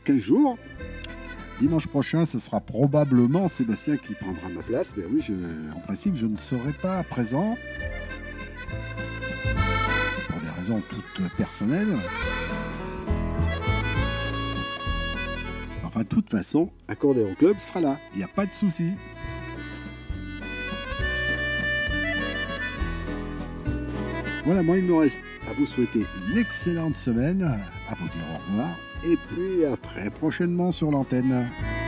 15 jours. Dimanche prochain, ce sera probablement Sébastien qui prendra ma place. Ben oui, en principe, je ne serai pas présent. Pour des raisons toutes personnelles. Enfin, de toute façon, Accordéon Club sera là. Il n'y a pas de souci. Voilà, moi, il me reste à vous souhaiter une excellente semaine, à vous dire au revoir. Et puis à très prochainement sur l'antenne.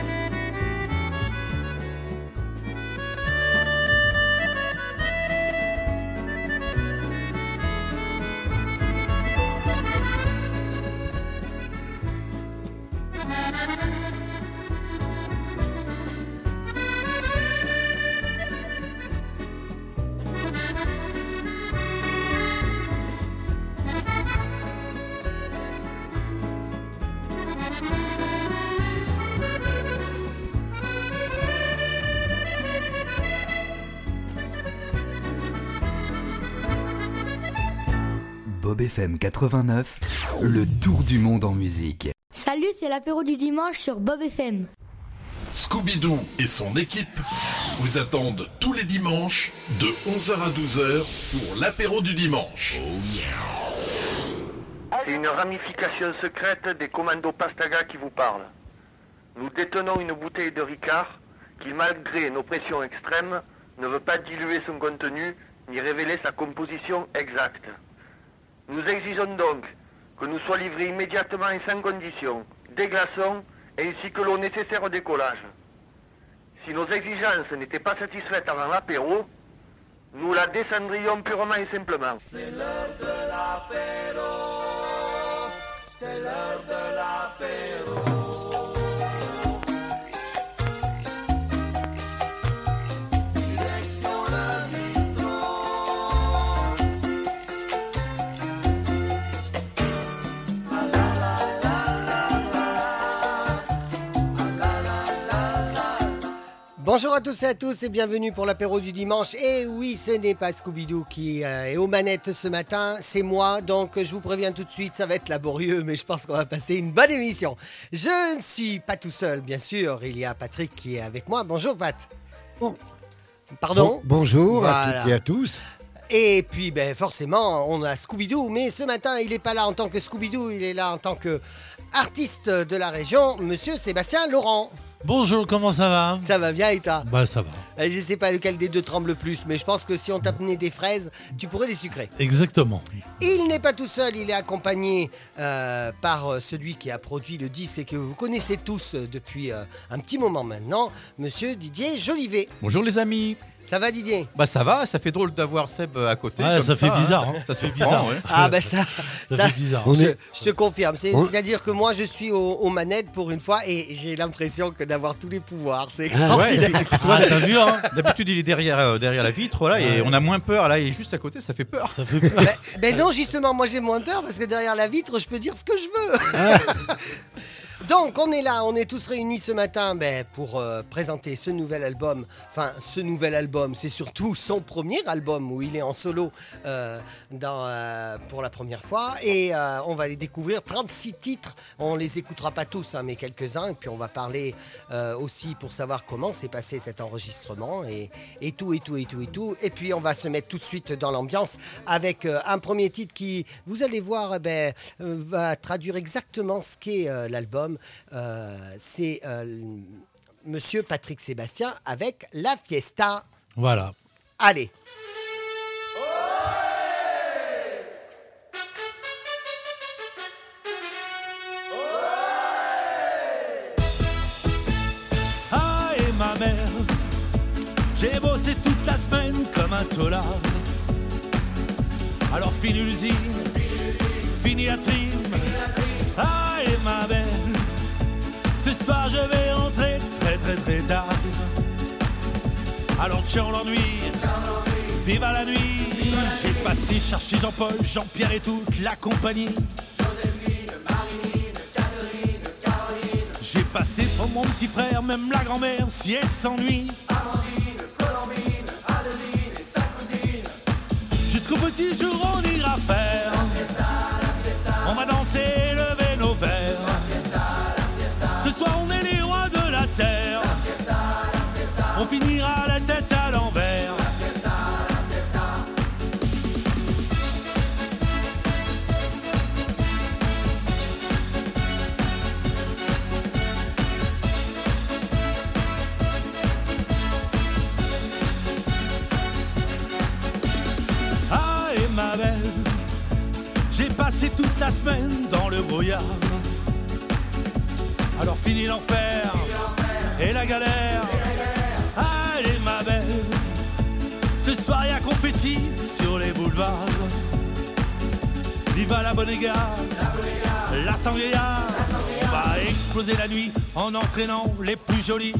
Bob FM 89, le tour du monde en musique. Salut, c'est l'apéro du dimanche sur Bob FM. Scooby-Doo et son équipe vous attendent tous les dimanches de 11h à 12h pour l'apéro du dimanche. Oh yeah. C'est une ramification secrète des commandos Pastaga qui vous parle. Nous détenons une bouteille de Ricard qui, malgré nos pressions extrêmes, ne veut pas diluer son contenu ni révéler sa composition exacte. Nous exigeons donc que nous soit livrés immédiatement et sans condition des glaçons ainsi que l'eau nécessaire au décollage. Si nos exigences n'étaient pas satisfaites avant l'apéro, nous la descendrions purement et simplement. C'est l'heure de l'apéro, c'est l'heure de l'apéro. Bonjour à tous et à tous et bienvenue pour l'apéro du dimanche. Et oui, ce n'est pas Scooby-Doo qui est aux manettes ce matin, c'est moi. Donc je vous préviens tout de suite, ça va être laborieux, mais je pense qu'on va passer une bonne émission. Je ne suis pas tout seul, bien sûr. Il y a Patrick qui est avec moi. Bonjour Pat. Bon. Pardon. Bonjour voilà. À toutes et à tous. Et puis forcément, on a Scooby-Doo. Mais ce matin, il n'est pas là en tant que Scooby-Doo, il est là en tant qu'artiste de la région, monsieur Sébastien Laurent. Bonjour, comment ça va ? Ça va bien et toi ? Bah ça va. Je sais pas lequel des deux tremble le plus, mais je pense que si on t'amenait des fraises, tu pourrais les sucrer. Exactement. Il n'est pas tout seul, il est accompagné par celui qui a produit le disque et que vous connaissez tous depuis un petit moment maintenant, monsieur Didier Jolivet. Bonjour les amis. Ça va Didier ? Bah ça va, ça fait drôle d'avoir Seb à côté. Ouais, ça fait bizarre. Hein. Ça se fait bizarre. Ouais. Ah bah ça fait bizarre. Je te confirme. C'est-à-dire que moi je suis aux manettes pour une fois et j'ai l'impression que d'avoir tous les pouvoirs. C'est extraordinaire. Ouais, toi, t'as vu, hein, d'habitude il est derrière la vitre là, et on a moins peur. Là il est juste à côté, ça fait peur. Ça fait peur. Mais non, justement, moi j'ai moins peur parce que derrière la vitre je peux dire ce que je veux. Donc on est là, on est tous réunis ce matin pour présenter ce nouvel album. Enfin, ce nouvel album, c'est surtout son premier album où il est en solo pour la première fois. Et on va les découvrir, 36 titres. On les écoutera pas tous, hein, mais quelques-uns. Et puis on va parler aussi pour savoir comment s'est passé cet enregistrement et tout. Et puis on va se mettre tout de suite dans l'ambiance avec un premier titre qui, vous allez voir, va traduire exactement ce qu'est l'album. C'est monsieur Patrick Sébastien avec La Fiesta. Voilà. Allez. Ah, et ma mère, j'ai bossé toute la semaine comme un tolard. Alors fini l'usine, fini la trim. Ah, et ma belle, ce soir je vais rentrer très tard. Alors tiens l'ennui, vive à la nuit. J'ai passé chercher Jean-Paul, Jean-Pierre et toute la compagnie. Joséphine, Marilyn, Catherine, Caroline. J'ai passé pour mon petit frère, même la grand-mère si elle s'ennuie. Amandine, Colombine, Adeline et sa cousine. Jusqu'au petit jour on ira faire La fiesta, on va danser, lever nos verres. la fiesta, Ce soir on est les rois de la terre. On finira la tête à l'envers. Ah et ma belle, j'ai passé toute la semaine dans le brouillard. Alors fini l'enfer et la galère. Allez ma belle, ce soir y'a confetti sur les boulevards. Viva la bonne égare, la sanglière. On va exploser la nuit en entraînant les plus jolis.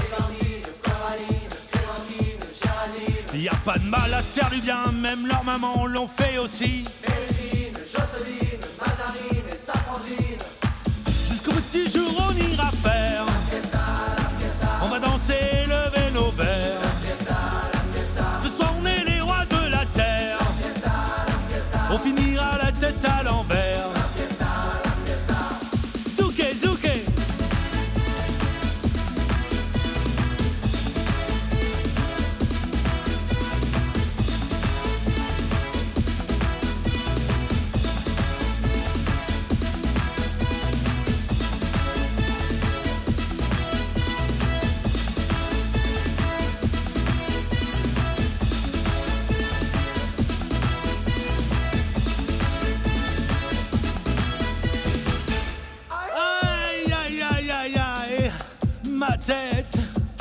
Y a pas de mal à se faire du bien, même leurs mamans l'ont fait aussi. Mélusine, Jocelyne, Mazarine et Safrangine. Jusqu'au petit jour on ira faire. On va danser, lever nos verres. Ce soir on est les rois de la terre. On finira la tête à l'envers. Zouké, zouké. Aïe, aïe, aïe, aïe, aïe, ma tête.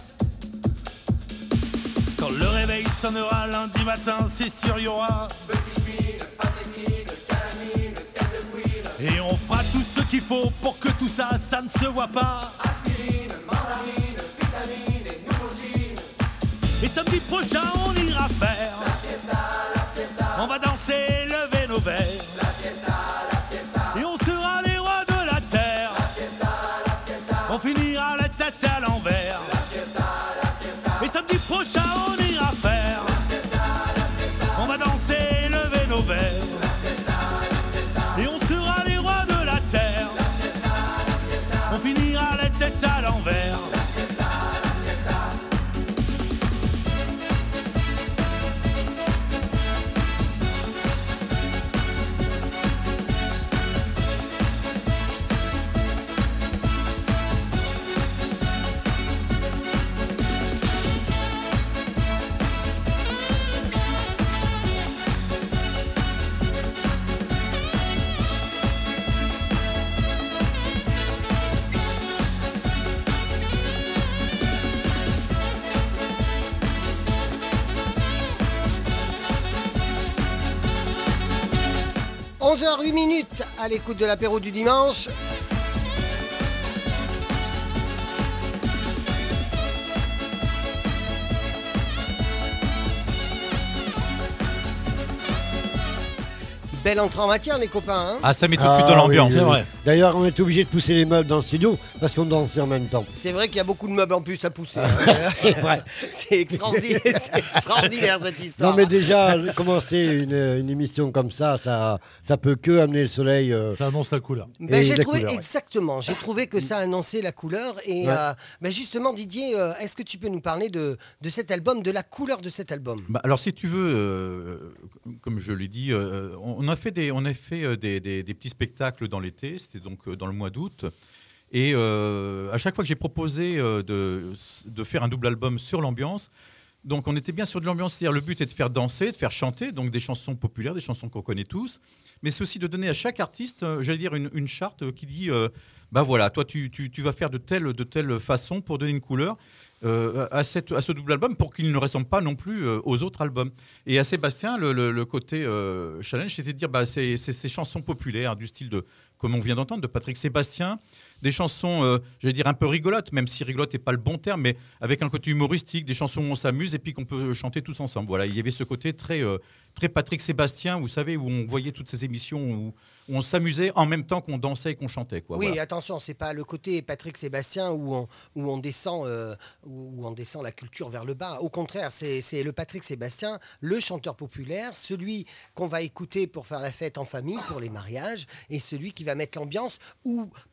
Quand le réveil sonnera lundi matin, c'est sûr y aura Petite mine, pâté de mine, calamine, tête de queen. et on fera tout ce qu'il faut pour que tout ça, ça ne se voit pas. Aspirine, mandarine, vitamine et nouveau jean. Et samedi prochain, on ira faire. On va danser, lever nos verres. Et on sera les rois de la terre. On finira la tête à l'envers. Et samedi prochain, on ira faire. On va danser, lever nos verres. Et on sera les rois de la terre. On finira la tête à l'envers. – 11h08 à l'écoute de l'apéro du dimanche. Belle entrée en matière, les copains. Hein. Ah, ça met tout de suite de l'ambiance. oui, oui, oui. D'ailleurs, on est obligé de pousser les meubles dans le studio parce qu'on dansait en même temps. C'est vrai qu'il y a beaucoup de meubles en plus à pousser. Hein. C'est vrai. C'est extraordinaire, cette histoire. Non, mais déjà, commencer une émission comme ça peut que amener le soleil. Ça annonce la couleur. Ben, j'ai la trouvé couleur, exactement. J'ai trouvé que ça annonçait la couleur. Et Ouais. ben justement, Didier, est-ce que tu peux nous parler de cet album, de la couleur de cet album? Bah, alors, si tu veux, comme je l'ai dit, on a fait des petits spectacles dans l'été. C'était donc dans le mois d'août. Et à chaque fois que j'ai proposé de faire un double album sur l'ambiance, donc on était bien sur de l'ambiance. C'est-à-dire le but est de faire danser, de faire chanter, donc des chansons populaires, des chansons qu'on connaît tous. Mais c'est aussi de donner à chaque artiste, j'allais dire, une charte qui dit, bah voilà, toi tu vas faire de telle façon pour donner une couleur. À ce double album pour qu'il ne ressemble pas non plus aux autres albums. Et à Sébastien, le côté challenge, c'était de dire c'est ces chansons populaires du style de, comme on vient d'entendre, de Patrick Sébastien, des chansons, j'allais dire un peu rigolotes, même si rigolote n'est pas le bon terme, mais avec un côté humoristique, des chansons où on s'amuse et puis qu'on peut chanter tous ensemble. Voilà, il y avait ce côté très Patrick Sébastien, vous savez, où on voyait toutes ces émissions où on s'amusait en même temps qu'on dansait et qu'on chantait. Quoi, oui, voilà. attention, c'est pas le côté Patrick Sébastien où on descend la culture vers le bas. Au contraire, c'est le Patrick Sébastien, le chanteur populaire, celui qu'on va écouter pour faire la fête en famille, pour les mariages, et celui qui va mettre l'ambiance où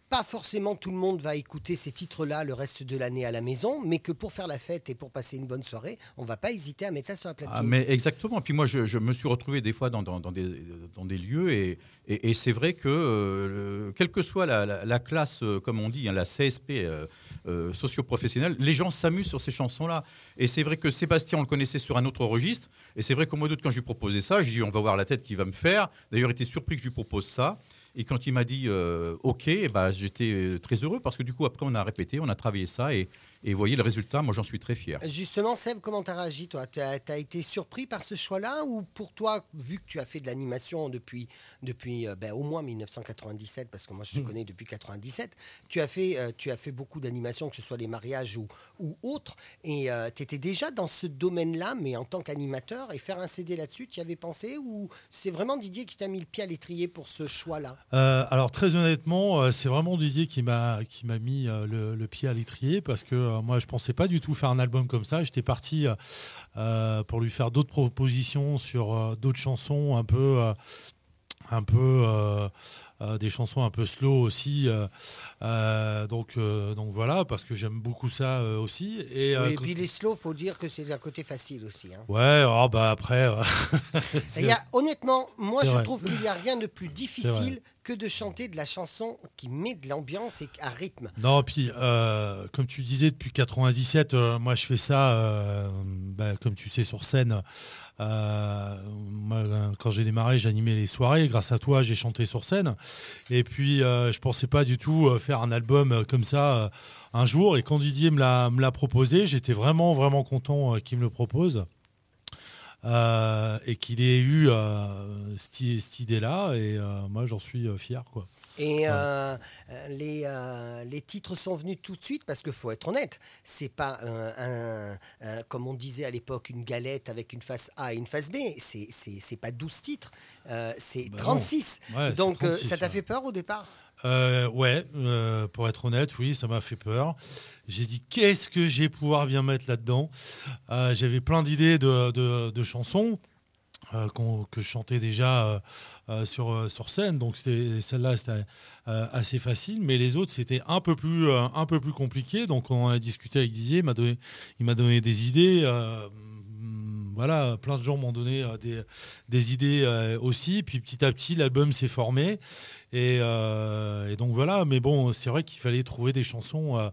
pas forcément tout le monde va écouter ces titres-là le reste de l'année à la maison, mais que pour faire la fête et pour passer une bonne soirée, on va pas hésiter à mettre ça sur la platine. Ah, mais exactement. Puis moi, je me suis retrouvé des fois dans des lieux et c'est vrai que, quelle que soit la classe, comme on dit, hein, la CSP socio-professionnelle, les gens s'amusent sur ces chansons-là. Et c'est vrai que Sébastien, on le connaissait sur un autre registre. Et c'est vrai qu'au mois d'août, quand je lui proposais ça, je dis on va voir la tête qu'il va me faire. D'ailleurs, il était surpris que je lui propose ça. Et quand il m'a dit OK, j'étais très heureux parce que du coup, après, on a répété, on a travaillé ça. Et vous voyez le résultat, moi j'en suis très fier. Justement, Seb, comment tu as réagi, toi ? Tu as été surpris par ce choix-là ou pour toi, vu que tu as fait de l'animation depuis au moins 1997, parce que moi je te connais depuis 97, tu as fait beaucoup d'animations, que ce soit les mariages ou autres, et tu étais déjà dans ce domaine-là, mais en tant qu'animateur, et faire un CD là-dessus, tu y avais pensé ou c'est vraiment Didier qui t'a mis le pied à l'étrier pour ce choix-là ? Alors très honnêtement, c'est vraiment Didier qui m'a mis le pied à l'étrier parce que moi je pensais pas du tout faire un album comme ça. J'étais parti pour lui faire d'autres propositions sur d'autres chansons des chansons un peu slow aussi. Donc voilà, parce que j'aime beaucoup ça aussi. Et puis les slow, faut dire que c'est un côté facile aussi. Hein. Ouais, après. Honnêtement, moi c'est je vrai. trouve qu'il n'y a rien de plus difficile que de chanter de la chanson qui met de l'ambiance et un rythme. Non, puis comme tu disais, depuis 97, moi je fais ça, comme tu sais, sur scène. Moi, quand j'ai démarré, j'animais les soirées. Grâce à toi, j'ai chanté sur scène. Et puis, je pensais pas du tout faire un album comme ça un jour. Et quand Didier me l'a proposé, j'étais vraiment, vraiment content qu'il me le propose. Et qu'il ait eu cette idée-là. Et moi, j'en suis fier, quoi. Et les titres sont venus tout de suite parce qu'il faut être honnête, c'est pas comme on disait à l'époque une galette avec une face A et une face B, c'est pas 12 titres, c'est 36. Ouais, donc 36, ça t'a fait peur au départ ? Pour être honnête, oui, ça m'a fait peur. J'ai dit qu'est-ce que j'ai pouvoir bien mettre là-dedans. J'avais plein d'idées de chansons. Que je chantais déjà sur scène, donc celle-là c'était assez facile, mais les autres c'était un peu plus compliqué. Donc on a discuté avec Didier, il m'a donné des idées. Voilà, plein de gens m'ont donné des idées aussi. Puis petit à petit l'album s'est formé et donc voilà. Mais bon, c'est vrai qu'il fallait trouver des chansons.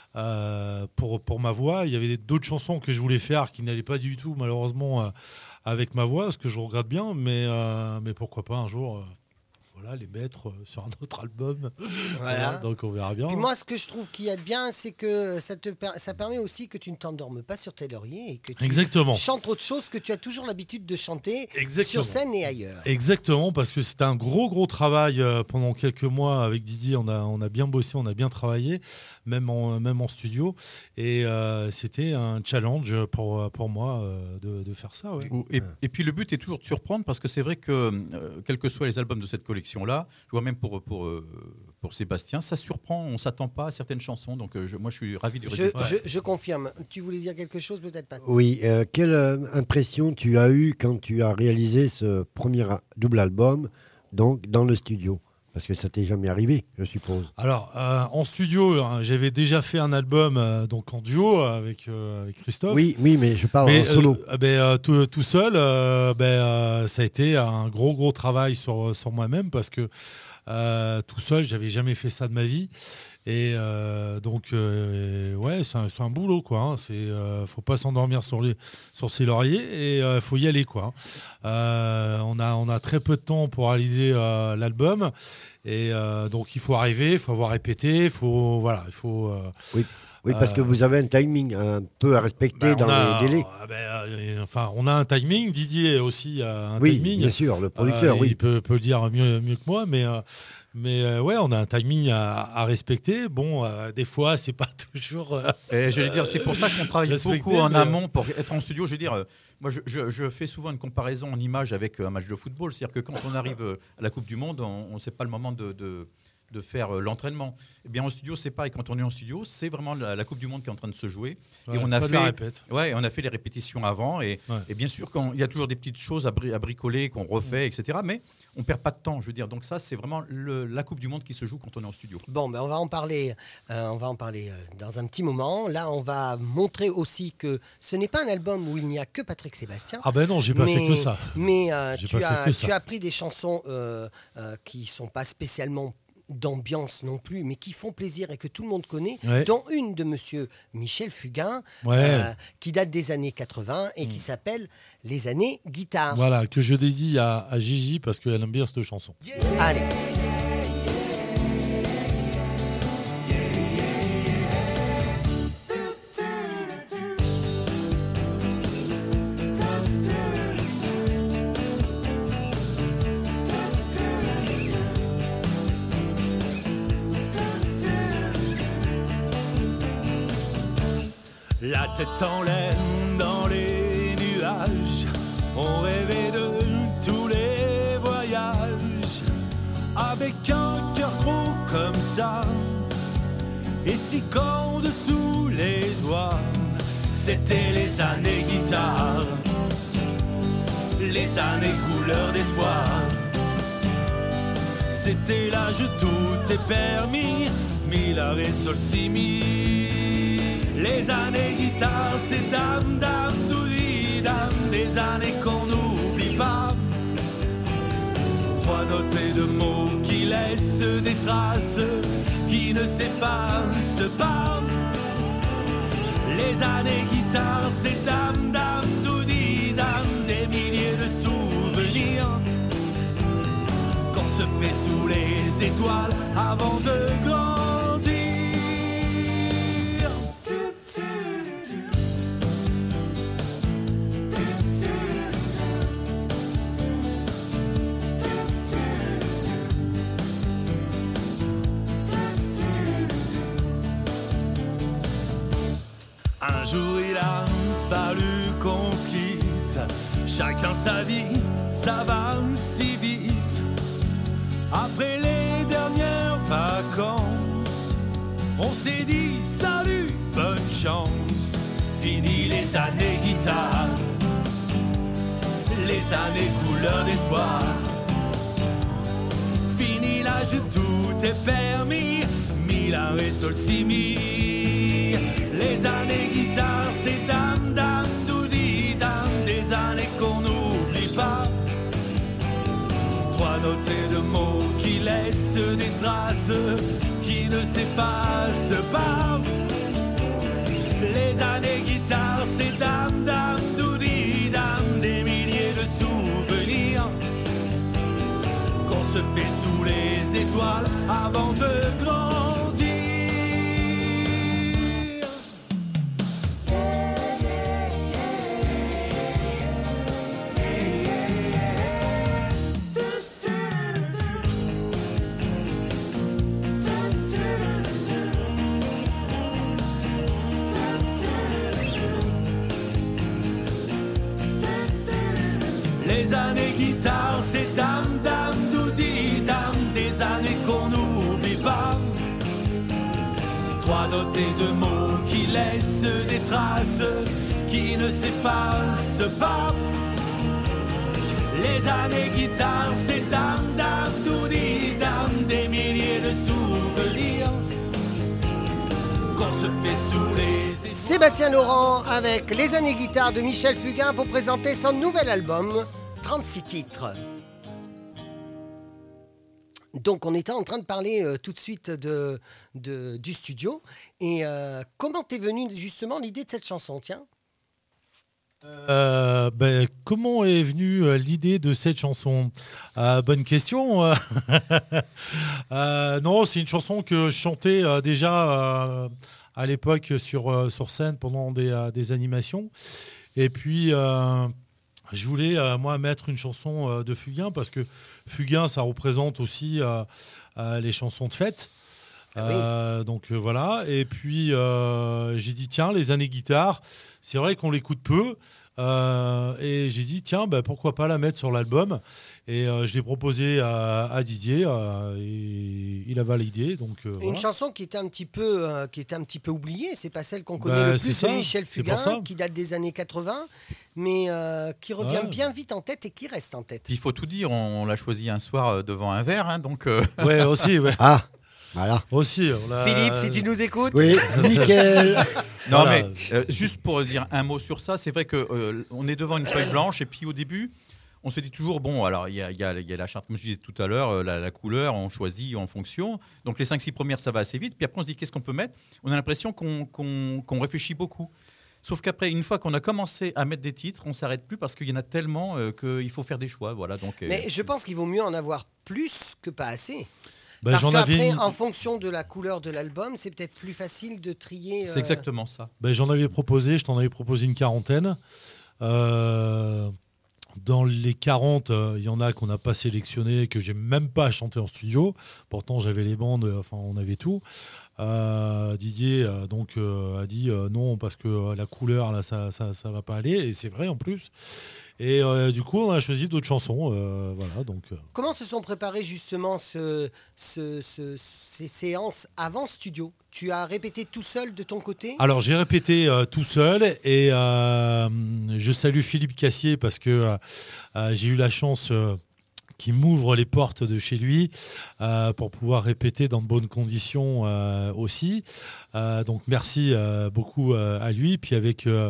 Pour ma voix, il y avait d'autres chansons que je voulais faire qui n'allaient pas du tout malheureusement avec ma voix, ce que je regrette bien, mais pourquoi pas un jour les mettre sur un autre album. Voilà, donc on verra bien. Puis moi, ce que je trouve qu'il y a de bien, c'est que ça permet aussi que tu ne t'endormes pas sur tes lauriers et que tu chantes autre chose que tu as toujours l'habitude de chanter sur scène et ailleurs. Exactement, parce que c'était un gros travail pendant quelques mois avec Didier. On a bien bossé, on a bien travaillé, même en studio. Et c'était un challenge pour moi de faire ça. Ouais. Et puis le but est toujours de surprendre parce que c'est vrai que quels que soient les albums de cette collection, là, je vois même pour Sébastien, ça surprend, on ne s'attend pas à certaines chansons, donc moi je suis ravi du résultat. Je confirme. Tu voulais dire quelque chose, peut-être pas. Oui, quelle impression tu as eue quand tu as réalisé ce premier double album, donc dans le studio ? Parce que ça t'est jamais arrivé, je suppose. Alors, en studio, j'avais déjà fait un album donc en duo avec Christophe. Oui, mais je parle en solo. Tout seul, ça a été un gros travail sur moi-même parce que tout seul, j'avais jamais fait ça de ma vie. Et c'est un boulot, quoi. Hein. Faut pas s'endormir sur ses lauriers et faut y aller, quoi. On a très peu de temps pour réaliser l'album et donc il faut arriver, il faut avoir répété, il faut. Oui, parce que vous avez un timing un peu à respecter dans les délais. On a un timing. Didier aussi a un timing. Oui, bien sûr, le producteur. Il peut le dire mieux que moi, mais on a un timing à respecter. Bon, des fois, c'est pas toujours. J'allais dire, c'est pour ça qu'on travaille beaucoup en amont pour être en studio. Je veux dire, moi, je fais souvent une comparaison en image avec un match de football. C'est-à-dire que quand on arrive à la Coupe du Monde, on sait pas le moment de de faire l'entraînement. Eh bien, en studio, c'est pareil. Quand on est en studio, c'est vraiment la Coupe du Monde qui est en train de se jouer. Ouais, et on c'est a pas de la répète. on a fait les répétitions avant. Et bien sûr, il y a toujours des petites choses à bricoler, qu'on refait, etc. Mais on ne perd pas de temps, je veux dire. Donc ça, c'est vraiment la Coupe du Monde qui se joue quand on est en studio. Bon, ben on va en parler dans un petit moment. Là, on va montrer aussi que ce n'est pas un album où il n'y a que Patrick Sébastien. Ah ben non, j'ai pas fait que ça. Mais tu ça. as pris des chansons qui sont pas spécialement d'ambiance non plus, mais qui font plaisir et que tout le monde connaît, dont une de Monsieur Michel Fugain, qui date des années 80 et qui s'appelle Les années guitare. Voilà, que je dédie à Gigi parce qu'elle aime bien cette chanson. Allez. La tête en laine dans les nuages, on rêvait de tous les voyages, avec un cœur gros comme ça, et 6 cordes sous les doigts. C'était les années guitare, les années couleur d'espoir. C'était l'âge où tout est permis, mi, la, ré, sol, si, mi. Les années guitare, c'est dame, dame, doudi, dame, des années qu'on n'oublie pas. 3 notes et 2 mots qui laissent des traces, qui ne s'effacent pas. Les années guitare, c'est dame, dame, doudi, dame, des milliers de souvenirs qu'on se fait sous les étoiles avant de grandir. Un jour il a fallu qu'on se quitte, chacun sa vie, ça va si vite. Après les dernières vacances, on s'est dit salut, bonne chance. Fini les années guitare, les années couleur d'espoir. Fini l'âge où tout est permis, mi, la, ré, sol, si, mi. Les années guitare, c'est dame, dame, doudi, dame, des années qu'on n'oublie pas. 3 notes et 2 mots qui laissent des traces, qui ne s'effacent pas. Les années guitare, c'est dame, dame, doudi, dame, des milliers de souvenirs qu'on se fait sous les étoiles avant de grandir. Les années guitare, c'est dame, dame, doudi, dame, des années qu'on n'oublie pas. 3 notes et 2 mots qui laissent des traces, qui ne s'effacent pas. Les années guitare, c'est dame, dame, doudi, dame, des milliers de souvenirs qu'on se fait sous les... Sébastien Laurent avec Les années guitare de Michel Fugain pour présenter son nouvel album, 36 titres. Donc on était en train de parler tout de suite du studio. Et comment t'es venue justement l'idée de cette chanson, tiens? Comment est venue l'idée de cette chanson? Bonne question. Non, c'est une chanson que je chantais déjà à l'époque sur scène pendant des animations. Et puis, je voulais, moi, mettre une chanson de Fugain parce que Fugain, ça représente aussi les chansons de fête. Donc voilà. Et puis, j'ai dit, tiens, les années guitare, c'est vrai qu'on l'écoute peu. Et j'ai dit, tiens, pourquoi pas la mettre sur l'album. Et je l'ai proposé à Didier, et il a validé. Donc, Une voilà. chanson qui était un petit peu oubliée, c'est pas celle qu'on connaît le plus, c'est Michel Fugain, qui date des années 80, mais qui revient bien vite en tête et qui reste en tête. Il faut tout dire, on l'a choisi un soir devant un verre, hein, donc. Ouais, aussi, ouais. Ah, voilà. Aussi, Philippe, si tu nous écoutes. Oui, nickel. Non, Voilà. mais juste pour dire un mot sur ça, c'est vrai que on est devant une feuille blanche et puis au début, on se dit toujours, bon, alors il y a la charte, comme je disais tout à l'heure, la couleur, on choisit en fonction. Donc les 5-6 premières, ça va assez vite. Puis après, on se dit, qu'est-ce qu'on peut mettre ? On a l'impression qu'on réfléchit beaucoup. Sauf qu'après, une fois qu'on a commencé à mettre des titres, on ne s'arrête plus parce qu'il y en a tellement qu'il faut faire des choix. Voilà, donc, Mais je pense qu'il vaut mieux en avoir plus que pas assez. Bah, Parce j'en qu'après, avais... en fonction de la couleur de l'album, c'est peut-être plus facile de trier. C'est exactement ça. J'en avais proposé, je t'en avais proposé une quarantaine. Dans les 40, il y en a qu'on n'a pas sélectionné, que j'ai même pas chanté en studio. Pourtant, j'avais les bandes, enfin, on avait tout. Didier a dit non, parce que la couleur, là, ça va pas aller. Et c'est vrai en plus. Et du coup, on a choisi d'autres chansons. Voilà, donc, Comment se sont préparées justement ces séances avant studio ? Tu as répété tout seul de ton côté ? Alors, j'ai répété tout seul et je salue Philippe Cassier parce que j'ai eu la chance qu'il m'ouvre les portes de chez lui pour pouvoir répéter dans de bonnes conditions aussi. Donc, merci beaucoup à lui. Puis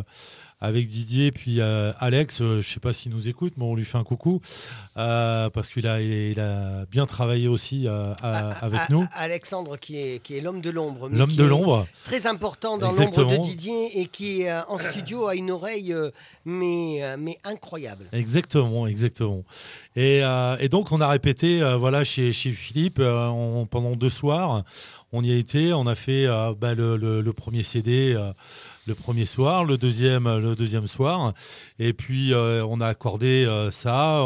avec Didier, puis Alex, je ne sais pas s'il nous écoute, mais on lui fait un coucou parce qu'il a bien travaillé aussi avec nous. Alexandre, qui est l'homme de l'ombre. L'homme de l'ombre. Très important dans Exactement. l'ombre de Didier et qui, en studio, a une oreille mais incroyable. Exactement. Et donc, on a répété chez Philippe pendant 2 soirs. On y a été, on a fait le premier CD le premier soir, le deuxième soir. Et puis, on a accordé ça.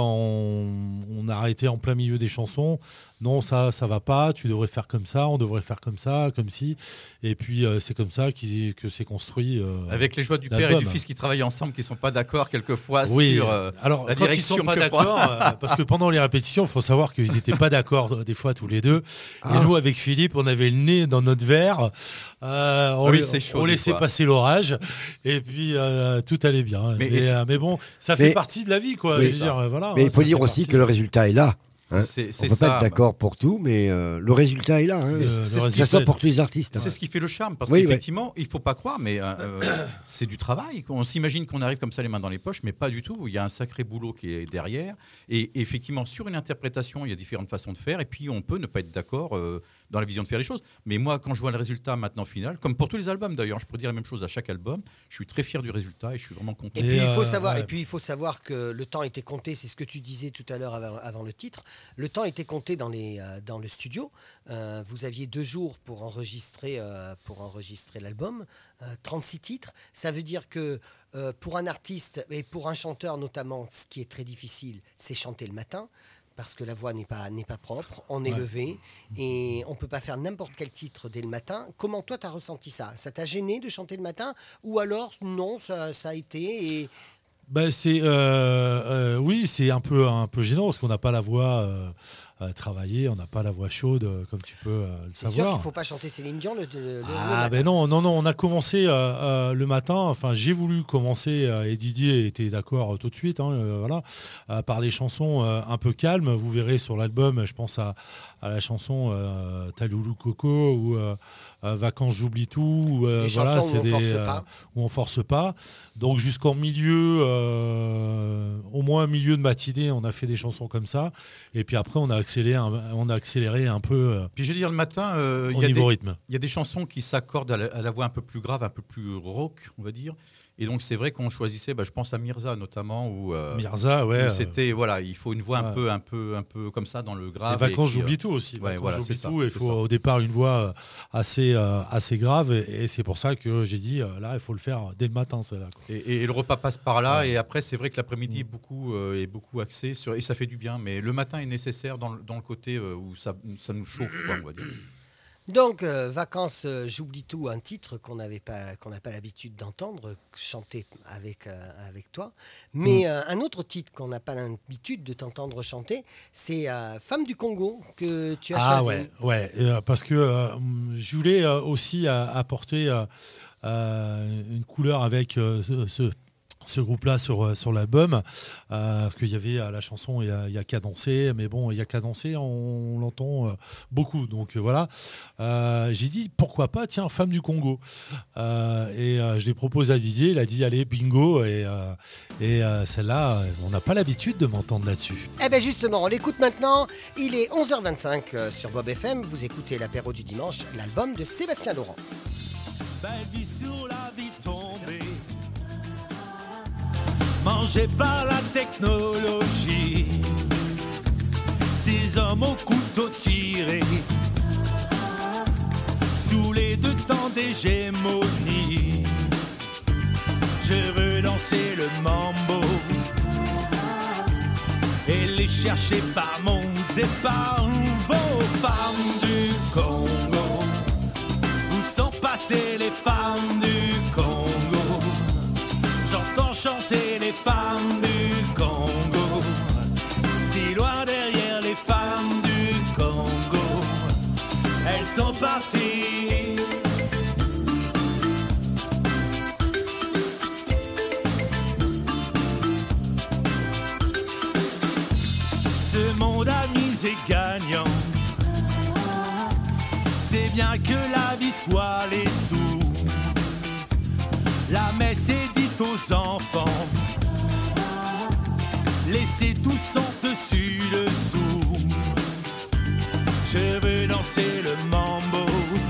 On a arrêté en plein milieu des chansons. Non, ça va pas. Tu devrais faire comme ça. On devrait faire comme ça, comme si. Et puis, c'est comme ça que s'est construit. Avec les joies du père et du fils qui travaillent ensemble, qui ne sont pas d'accord quelquefois sur alors, la quand direction. Ils sont pas d'accord, parce que pendant les répétitions, il faut savoir qu'ils n'étaient pas d'accord des fois tous les deux. Et nous, avec Philippe, on avait le nez dans notre verre. On laissait passer l'orage. Et puis, tout allait bien. Mais bon, ça fait partie de la vie, quoi. Oui, je veux dire, voilà, mais il faut dire aussi que le résultat est là. Hein. C'est on ne peut pas être d'accord pour tout, mais le résultat est là. Hein. Ça sort pour tous les artistes. C'est ce qui fait le charme, parce qu'effectivement, il ne faut pas croire, mais c'est du travail. On s'imagine qu'on arrive comme ça les mains dans les poches, mais pas du tout. Il y a un sacré boulot qui est derrière. Et effectivement, sur une interprétation, il y a différentes façons de faire. Et puis, on peut ne pas être d'accord dans la vision de faire les choses. Mais moi, quand je vois le résultat maintenant final, comme pour tous les albums d'ailleurs, je peux dire la même chose à chaque album, je suis très fier du résultat et je suis vraiment content. Et puis, il faut savoir que le temps était compté, c'est ce que tu disais tout à l'heure avant le titre. Le temps était compté dans le studio. Vous aviez 2 jours pour enregistrer l'album, 36 titres. Ça veut dire que pour un artiste et pour un chanteur notamment, ce qui est très difficile, c'est chanter le matin. Parce que la voix n'est pas propre, on est levé et on ne peut pas faire n'importe quel titre dès le matin. Comment toi, tu as ressenti ça ? Ça t'a gêné de chanter le matin ? Ou alors, non, ça a été et... Oui, c'est un peu gênant parce qu'on n'a pas la voix travaillée, on n'a pas la voix chaude comme tu peux le savoir. C'est sûr qu'il ne faut pas chanter Céline Dion le matin. Non, on a commencé le matin, enfin j'ai voulu commencer et Didier était d'accord tout de suite, par des chansons un peu calmes. Vous verrez sur l'album, je pense à la chanson Taloulou Coco ou Vacances j'oublie tout, où on force pas. Donc jusqu'en milieu, au moins milieu de matinée, on a fait des chansons comme ça. Et puis après, on a accéléré un peu. Puis je veux dire, le matin, rythme. Il y a des chansons qui s'accordent à la voix un peu plus grave, un peu plus rock, on va dire. Et donc c'est vrai qu'on choisissait, je pense à Mirza notamment, où Mirza, ouais. Où c'était il faut une voix un peu comme ça dans le grave. Et Vacances j'oublie tout aussi. C'est ça. Il faut au départ une voix assez grave et c'est pour ça que j'ai dit là il faut le faire dès le matin, ça là. Et le repas passe par là et après c'est vrai que l'après-midi est beaucoup axé sur et ça fait du bien. Mais le matin est nécessaire dans le côté où ça nous chauffe, quoi, on va dire. Donc, Vacances, j'oublie tout, un titre qu'on n'a pas l'habitude d'entendre, chanter avec toi. Mais un autre titre qu'on n'a pas l'habitude de t'entendre chanter, c'est Femme du Congo que tu as choisi. Parce que je voulais aussi apporter une couleur avec ce groupe-là sur l'album, parce qu'il y avait la chanson il y a qu'à danser, mais bon, il y a qu'à danser, on l'entend beaucoup, donc voilà. J'ai dit pourquoi pas, tiens, Femme du Congo, et je l'ai proposé à Didier, il a dit allez bingo, et celle-là, on n'a pas l'habitude de m'entendre là-dessus. Eh bien justement, on l'écoute maintenant, il est 11h25 sur Bob FM, vous écoutez l'apéro du dimanche, l'album de Sébastien Laurent. Belle vie sur la vie tombée, mangé par la technologie, ces hommes au couteau tiré, sous les deux temps d'hégémonie. Je veux danser le mambo et les chercher par mon par vos femmes du Congo. Où sont passées les femmes du Congo? J'entends chanter les femmes du Congo, si loin derrière les femmes du Congo, elles sont parties. Ce monde amis et gagnant, c'est bien que la vie soit les sous. La messe est dite aux enfants, laissez tout son dessus-dessous. Je veux danser le mambo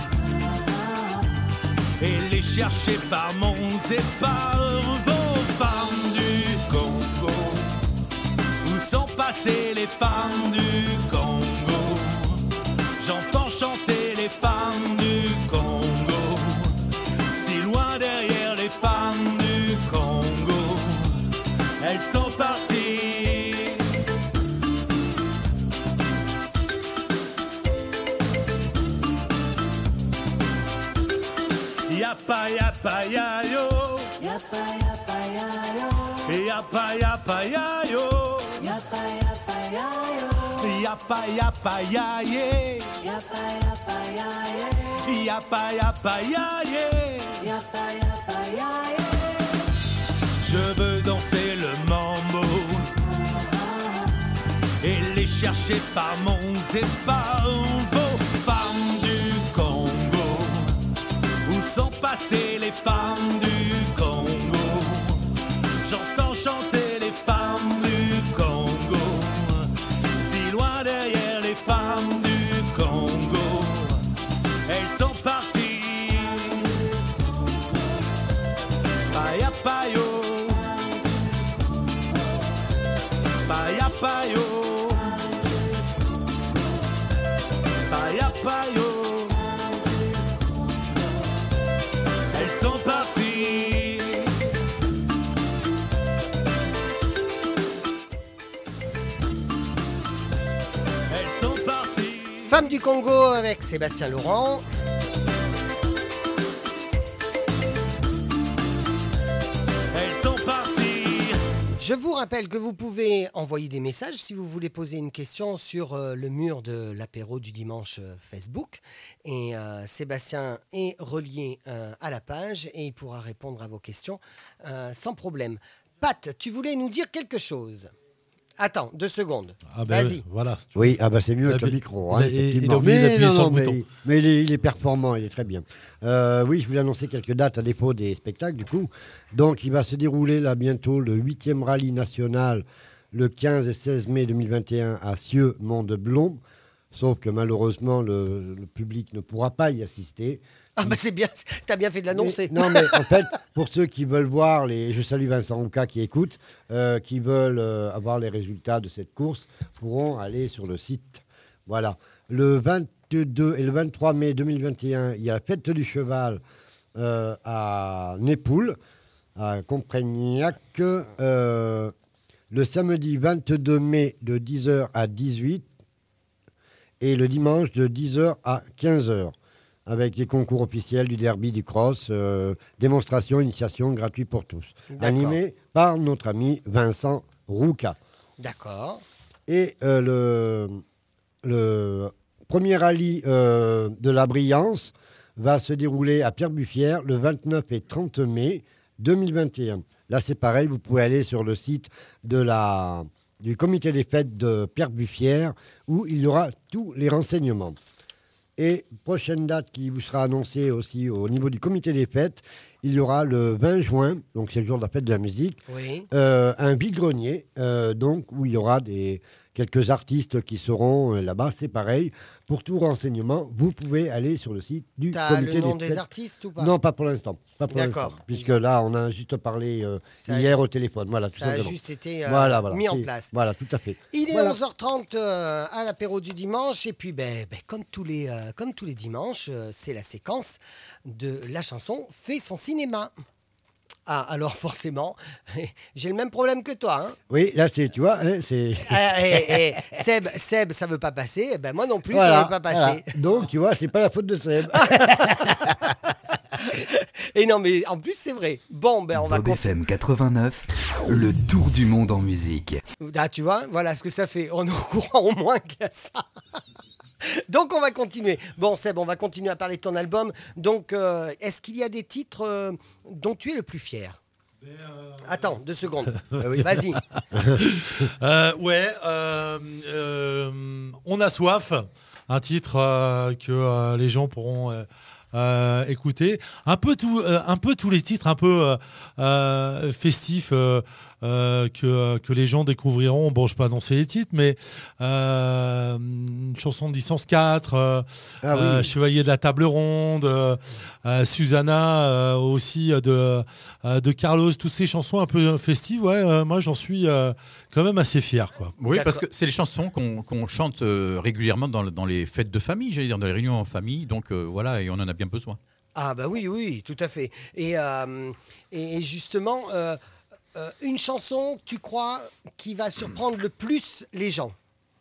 et les chercher par monts et par vos femmes du Congo. Où sont passées les femmes du Congo? J'entends chanter les femmes du Congo, si loin derrière les femmes du Congo, elles sont parties. Yapa yapa ya yo, yapa yapa ya yo, yapa yapa ya yo, yapa yapa ya yo, yapa yapa ya ye, yapa yapa ya ye, yapa yapa ya ye, yapa yapa ya ye. Je veux danser le mambo et les chercher par monts et par vos femmes du Congo. Où sont passées les femmes du Congo? J'entends chanter les femmes du Congo, si loin derrière les femmes du Congo, elles sont parties. Paya payo, paya payo, paya payo. Elles sont parties. Elles sont parties. Femme du Congo avec Sébastien Laurent. Elles sont parties. Je vous rappelle que vous pouvez envoyer des messages si vous voulez poser une question sur le mur de l'apéro du dimanche Facebook. Et Sébastien est relié à la page et il pourra répondre à vos questions sans problème. Pat, tu voulais nous dire quelque chose? Attends, 2 secondes. Ah ben, vas-y. Voilà. Oui, c'est mieux avec le micro. Hein, il a oublié d'appuyer sur le bouton. Mais il est performant, il est très bien. Oui, je voulais annoncer quelques dates à défaut des spectacles, du coup. Donc, il va se dérouler là bientôt le 8e rallye national, le 15 et 16 mai 2021 à Cieux, Mont-de-Blon. Sauf que malheureusement, le public ne pourra pas y assister. Ah bah c'est bien, t'as bien fait de l'annoncer. Non, mais en fait, pour ceux qui veulent voir, je salue Vincent Rouca qui écoute, qui veulent avoir les résultats de cette course, pourront aller sur le site. Voilà. Le 22 et le 23 mai 2021, il y a la fête du cheval à Népoule, à Comprignac. Le samedi 22 mai de 10h à 18h et le dimanche de 10h à 15h. avec les concours officiels du derby, du cross, démonstration, initiation gratuite pour tous. D'accord. Animé par notre ami Vincent Rouca. D'accord. Et le premier rallye de la Brillance va se dérouler à Pierre-Buffière le 29 et 30 mai 2021. Là, c'est pareil, vous pouvez aller sur le site du comité des fêtes de Pierre-Buffière où il y aura tous les renseignements. Et prochaine date qui vous sera annoncée aussi au niveau du comité des fêtes, il y aura le 20 juin, donc c'est le jour de la fête de la musique, Oui. un vide-grenier, donc où il y aura quelques artistes qui seront là-bas, c'est pareil. Pour tout renseignement, vous pouvez aller sur le site du T'as comité le nom des des fêtes. artistes ou pas? Non, pas pour l'instant. D'accord. Puisque là, on a juste parlé Ça a- hier au téléphone. Voilà, tout Ça a simplement. juste été Voilà, mis en C'est- place. Voilà, tout à fait. Il est Voilà. 11h30 à l'apéro du dimanche et puis comme tous les dimanches, c'est la séquence de la chanson fait son cinéma. Ah, alors forcément, j'ai le même problème que toi. Hein. Oui, là, tu vois, hein, c'est... Seb, ça veut pas passer. Moi non plus, Voilà, ça veut pas passer. voilà. Donc, tu vois, c'est pas la faute de Seb. Et non, mais en plus, c'est vrai. Bon, on va Bob FM 89, le tour du monde en musique. Ah, tu vois, voilà ce que ça fait. On est au courant au moins qu'il y a ça. Donc, on va continuer. Bon, Seb, on va continuer à parler de ton album. Donc, est-ce qu'il y a des titres dont tu es le plus fier? Attends, 2 secondes. Vas-y. On a soif, un titre que les gens pourront écouter. Un peu tous les titres un peu festifs que les gens découvriront. Bon, je ne vais pas annoncer les titres, mais une chanson de licence 4, Chevalier de la Table Ronde, Susanna aussi de Carlos, toutes ces chansons un peu festives. Moi, j'en suis quand même assez fier, quoi. Oui, parce que c'est les chansons qu'on chante régulièrement dans les fêtes de famille, j'allais dire, dans les réunions en famille. Donc voilà, et on en a bien besoin. Ah bah oui, tout à fait. Et justement, une chanson, tu crois, qui va surprendre le plus les gens?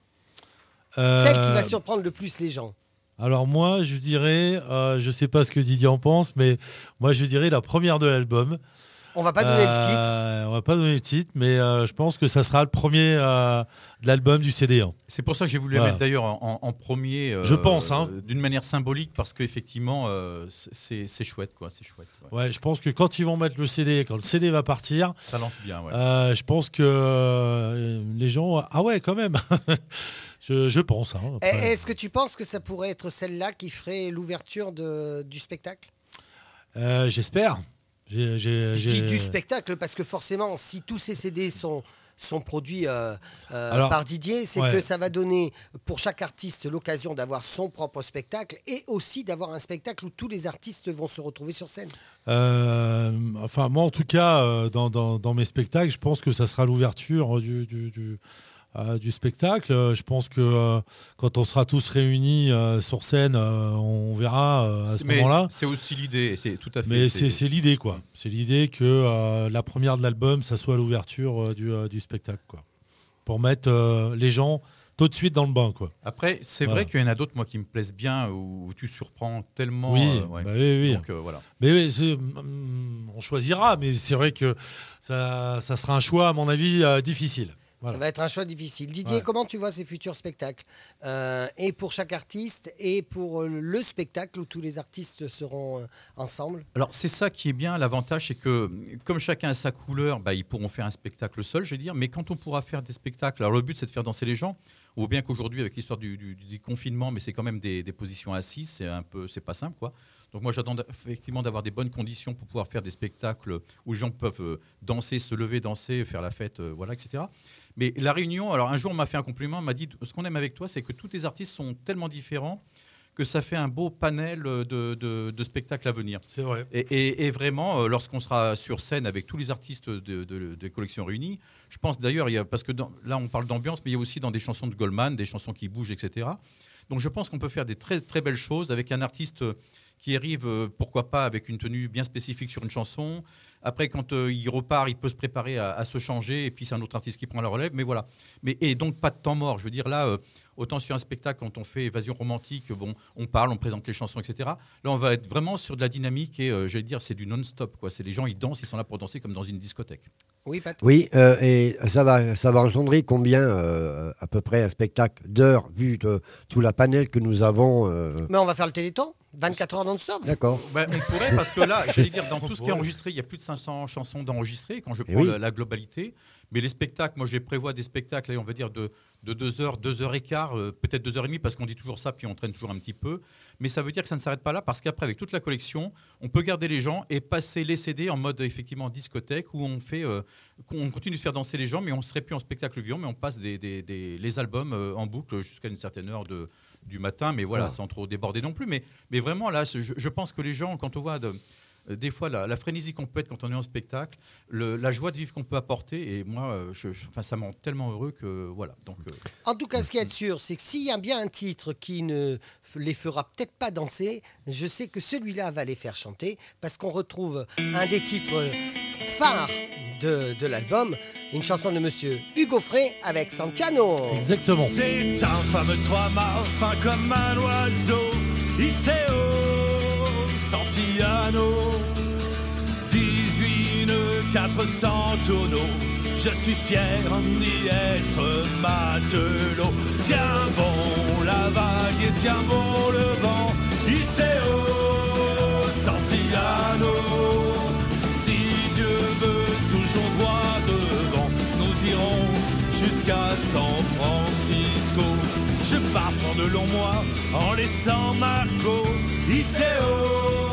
Celle qui va surprendre le plus les gens? Alors moi, je dirais, je sais pas ce que Didier en pense, mais moi je dirais la première de l'album. On va pas donner le titre. On va pas donner le titre, mais je pense que ça sera le premier de l'album du CD1. C'est pour ça que j'ai voulu la mettre d'ailleurs en premier. Je pense, hein. D'une manière symbolique, parce qu'effectivement, c'est chouette, quoi. C'est chouette. Ouais, je pense que quand ils vont mettre le CD, quand le CD va partir, ça lance bien. Ouais. Je pense que les gens, ah ouais, quand même. Je pense. Hein, Est-ce que tu penses que ça pourrait être celle-là qui ferait l'ouverture du spectacle? J'espère. Je dis du spectacle parce que forcément, si tous ces CD sont produits par Didier, c'est que ça va donner pour chaque artiste l'occasion d'avoir son propre spectacle et aussi d'avoir un spectacle où tous les artistes vont se retrouver sur scène. Enfin, moi, en tout cas, dans mes spectacles, je pense que ça sera l'ouverture du spectacle. Je pense que quand on sera tous réunis sur scène, on verra à ce moment-là. C'est aussi l'idée, c'est tout à fait. Mais c'est l'idée, quoi. C'est l'idée que la première de l'album, ça soit l'ouverture du spectacle, quoi. Pour mettre les gens tout de suite dans le bain, quoi. Après, c'est vrai qu'il y en a d'autres, moi, qui me plaisent bien, où tu surprends tellement. Oui, oui. Donc, voilà. Mais on choisira, mais c'est vrai que ça sera un choix, à mon avis, difficile. Voilà. Ça va être un choix difficile. Didier, comment tu vois ces futurs spectacles et pour chaque artiste et pour le spectacle où tous les artistes seront ensemble? Alors, c'est ça qui est bien. L'avantage, c'est que comme chacun a sa couleur, ils pourront faire un spectacle seul, je veux dire. Mais quand on pourra faire des spectacles, alors le but, c'est de faire danser les gens. On voit bien qu'aujourd'hui, avec l'histoire du confinement, mais c'est quand même des positions assises, c'est pas simple, quoi. Donc moi, j'attends effectivement d'avoir des bonnes conditions pour pouvoir faire des spectacles où les gens peuvent danser, se lever, danser, faire la fête, voilà, etc. Mais la réunion, alors un jour, on m'a fait un compliment, on m'a dit, ce qu'on aime avec toi, c'est que tous les artistes sont tellement différents que ça fait un beau panel de spectacles à venir. C'est vrai. Et vraiment, lorsqu'on sera sur scène avec tous les artistes des collections réunies, je pense d'ailleurs, parce que là, on parle d'ambiance, mais il y a aussi dans des chansons de Goldman, des chansons qui bougent, etc. Donc je pense qu'on peut faire des très, très belles choses avec un artiste qui arrive, pourquoi pas, avec une tenue bien spécifique sur une chanson, Après, quand il repart, il peut se préparer à se changer, et puis c'est un autre artiste qui prend la relève. Mais voilà. Et donc, pas de temps mort. Je veux dire, là, autant sur un spectacle, quand on fait Évasion romantique, bon, on parle, on présente les chansons, etc. Là, on va être vraiment sur de la dynamique, et j'allais dire, c'est du non-stop, quoi. C'est les gens, ils dansent, ils sont là pour danser comme dans une discothèque. Oui, Pat. Oui, et ça va engendrer combien, à peu près, un spectacle d'heures, vu tout la panel que nous avons Mais on va faire le Téléthon 24 heures non-stop. D'accord. Ben, on pourrait, parce que là, j'allais dire, dans tout ce qui est enregistré, il y a plus de 500 chansons d'enregistrées, quand je prends la globalité. Mais les spectacles, moi, je les prévois des spectacles, on va dire, de 2 heures, 2 heures et quart, peut-être 2 heures et demie, parce qu'on dit toujours ça, puis on traîne toujours un petit peu. Mais ça veut dire que ça ne s'arrête pas là, parce qu'après, avec toute la collection, on peut garder les gens et passer les CD en mode, effectivement, discothèque, où on continue de faire danser les gens, mais on ne serait plus en spectacle vivant, mais on passe les albums en boucle jusqu'à une certaine heure du matin, mais voilà, sans trop déborder non plus. Mais vraiment, là, je pense que les gens, quand on voit des fois la frénésie qu'on peut être quand on est en spectacle, la joie de vivre qu'on peut apporter, et moi, ça me rend tellement heureux que voilà. Donc, En tout cas, ce qui est sûr, c'est que s'il y a bien un titre qui ne les fera peut-être pas danser, je sais que celui-là va les faire chanter, parce qu'on retrouve un des titres phares de l'album, une chanson de monsieur Hugo Frey avec Santiano. Exactement. C'est un fameux trois-mâts, fin comme un oiseau, Iseo, Santiano, 18 nœuds, 400 tonneaux, je suis fier d'y être matelot. Tiens bon la vague et tiens bon le vent, Iseo, Santiano, si Dieu veut toujours droit devant, nous irons jusqu'à San Francisco. Je pars pour de longs mois en laissant Marco, Iseo,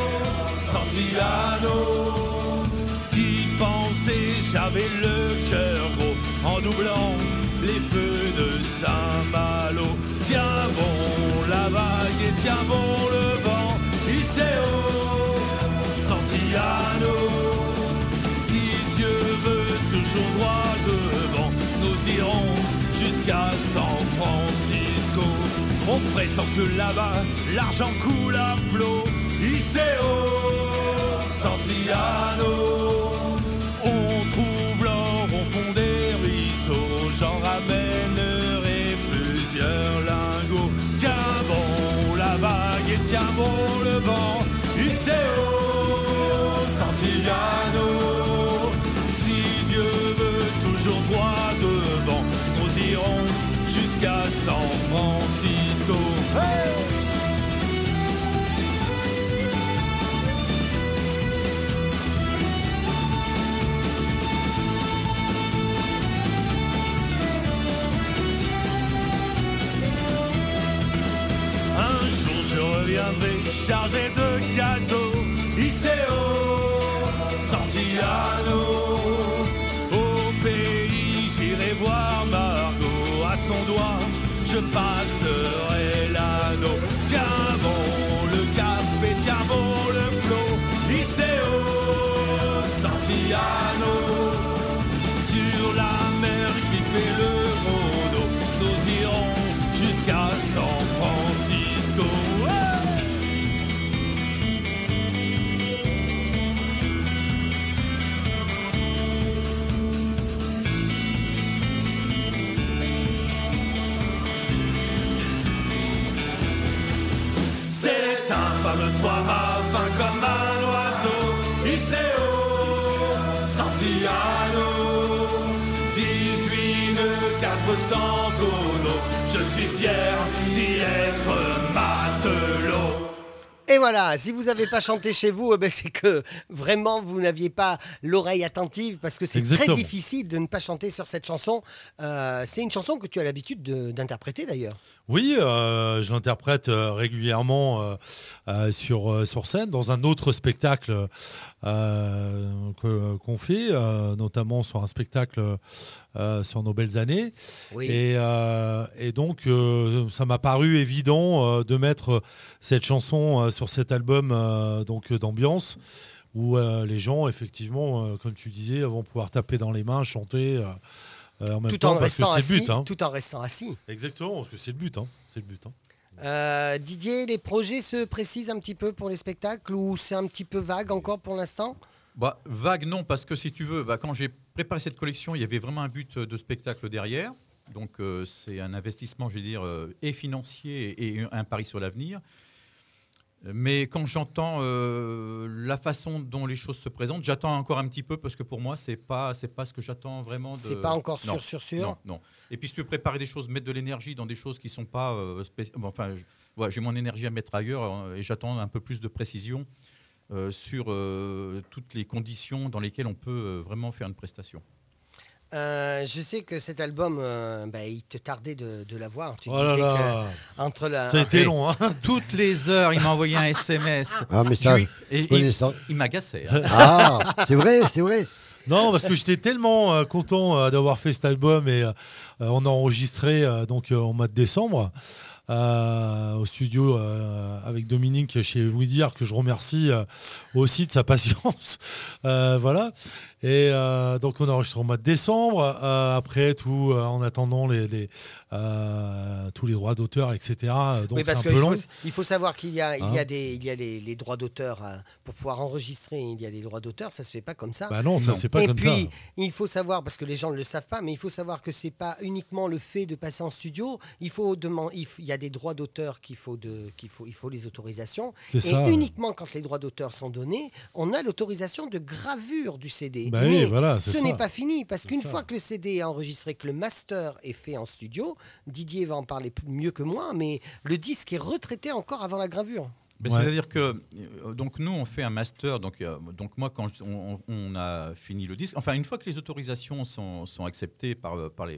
Santiano. Qui pensait j'avais le cœur gros en doublant les feux de Saint-Malo. Tiens bon la vague et tiens bon le vent, Iseo, Santiano. Si Dieu veut toujours droit devant, nous irons jusqu'à San Francisco. On prétend que là-bas, l'argent coule à flot, Iseo, Santiano. On trouve l'or au fond des ruisseaux, j'en ramènerai plusieurs lingots. Tiens bon la vague et tiens bon le vent, Iseo, Santiano. Si Dieu veut toujours droit devant, nous irons jusqu'à San Francisco. Hey! Un jour je reviendrai chargé de cadeaux, Iseo, Santiano. Au pays j'irai voir Margot, à son doigt je passerai l'anneau. Tiens bon le cap et tiens bon le flot, Iseo, Santiano. Sur la mer qui fait le mono, nous irons jusqu'à San Francisco. C'est un fameux trois-mâts, fin comme un oiseau, Iseo, Santiano. 18 nœuds, 400 tonneaux, je suis fier d'y être matelot. Et voilà, si vous n'avez pas chanté chez vous, eh ben c'est que vraiment vous n'aviez pas l'oreille attentive, parce que c'est Exactement. très difficile de ne pas chanter sur cette chanson. C'est une chanson que tu as l'habitude d'interpréter d'ailleurs. Oui, je l'interprète régulièrement sur scène, dans un autre spectacle qu'on fait, notamment sur un spectacle sur nos belles années. Oui. Et donc, ça m'a paru évident de mettre cette chanson sur cet album donc d'ambiance, où les gens, effectivement, comme tu disais, vont pouvoir taper dans les mains, chanter en même temps, parce que c'est le but. Hein. Tout en restant assis. Exactement, parce que c'est le but. Hein. C'est le but. Hein. Didier, les projets se précisent un petit peu pour les spectacles, ou c'est un petit peu vague encore pour l'instant? Bah, vague, non, parce que si tu veux, quand j'ai préparé cette collection, il y avait vraiment un but de spectacle derrière. Donc, c'est un investissement, je vais dire, et financier et un pari sur l'avenir. Mais quand j'entends la façon dont les choses se présentent, j'attends encore un petit peu parce que pour moi, c'est pas ce que j'attends vraiment. C'est pas encore sûr. Non. Et puis, si tu veux préparer des choses, mettre de l'énergie dans des choses qui sont pas j'ai mon énergie à mettre ailleurs et j'attends un peu plus de précision sur toutes les conditions dans lesquelles on peut vraiment faire une prestation. Je sais que cet album, il te tardait de l'avoir. Tu Oh là disais là. que entre la... Ça a été long. Hein. Toutes les heures, il m'a envoyé un SMS. Un message. Il m'agaçait. Hein. Ah, c'est vrai. Non, parce que j'étais tellement content d'avoir fait cet album et on a enregistré au mois de décembre. Au studio avec Dominique chez Louis Diard, que je remercie aussi de sa patience. Voilà. Et donc on a enregistré au mois de décembre. Après tout, en attendant tous les droits d'auteur, etc. Donc c'est un peu long. Il faut savoir qu'il y a les droits d'auteur pour pouvoir enregistrer. Il y a les droits d'auteur, ça se fait pas comme ça. Bah non, ça c'est pas comme ça. Et puis il faut savoir, parce que les gens ne le savent pas, mais il faut savoir que c'est pas uniquement le fait de passer en studio. Il y a des droits d'auteur il faut les autorisations. C'est et ça. Uniquement quand les droits d'auteur sont donnés, on a l'autorisation de gravure du CD. Bah mais oui, voilà, c'est ce ça. n'est pas fini, parce qu'une fois que le CD est enregistré, que le master est fait en studio, Didier va en parler mieux que moi, mais le disque est retraité encore avant la gravure. Ben, ouais. C'est-à-dire que donc nous on fait un master, donc moi quand on a fini le disque, enfin une fois que les autorisations sont acceptées par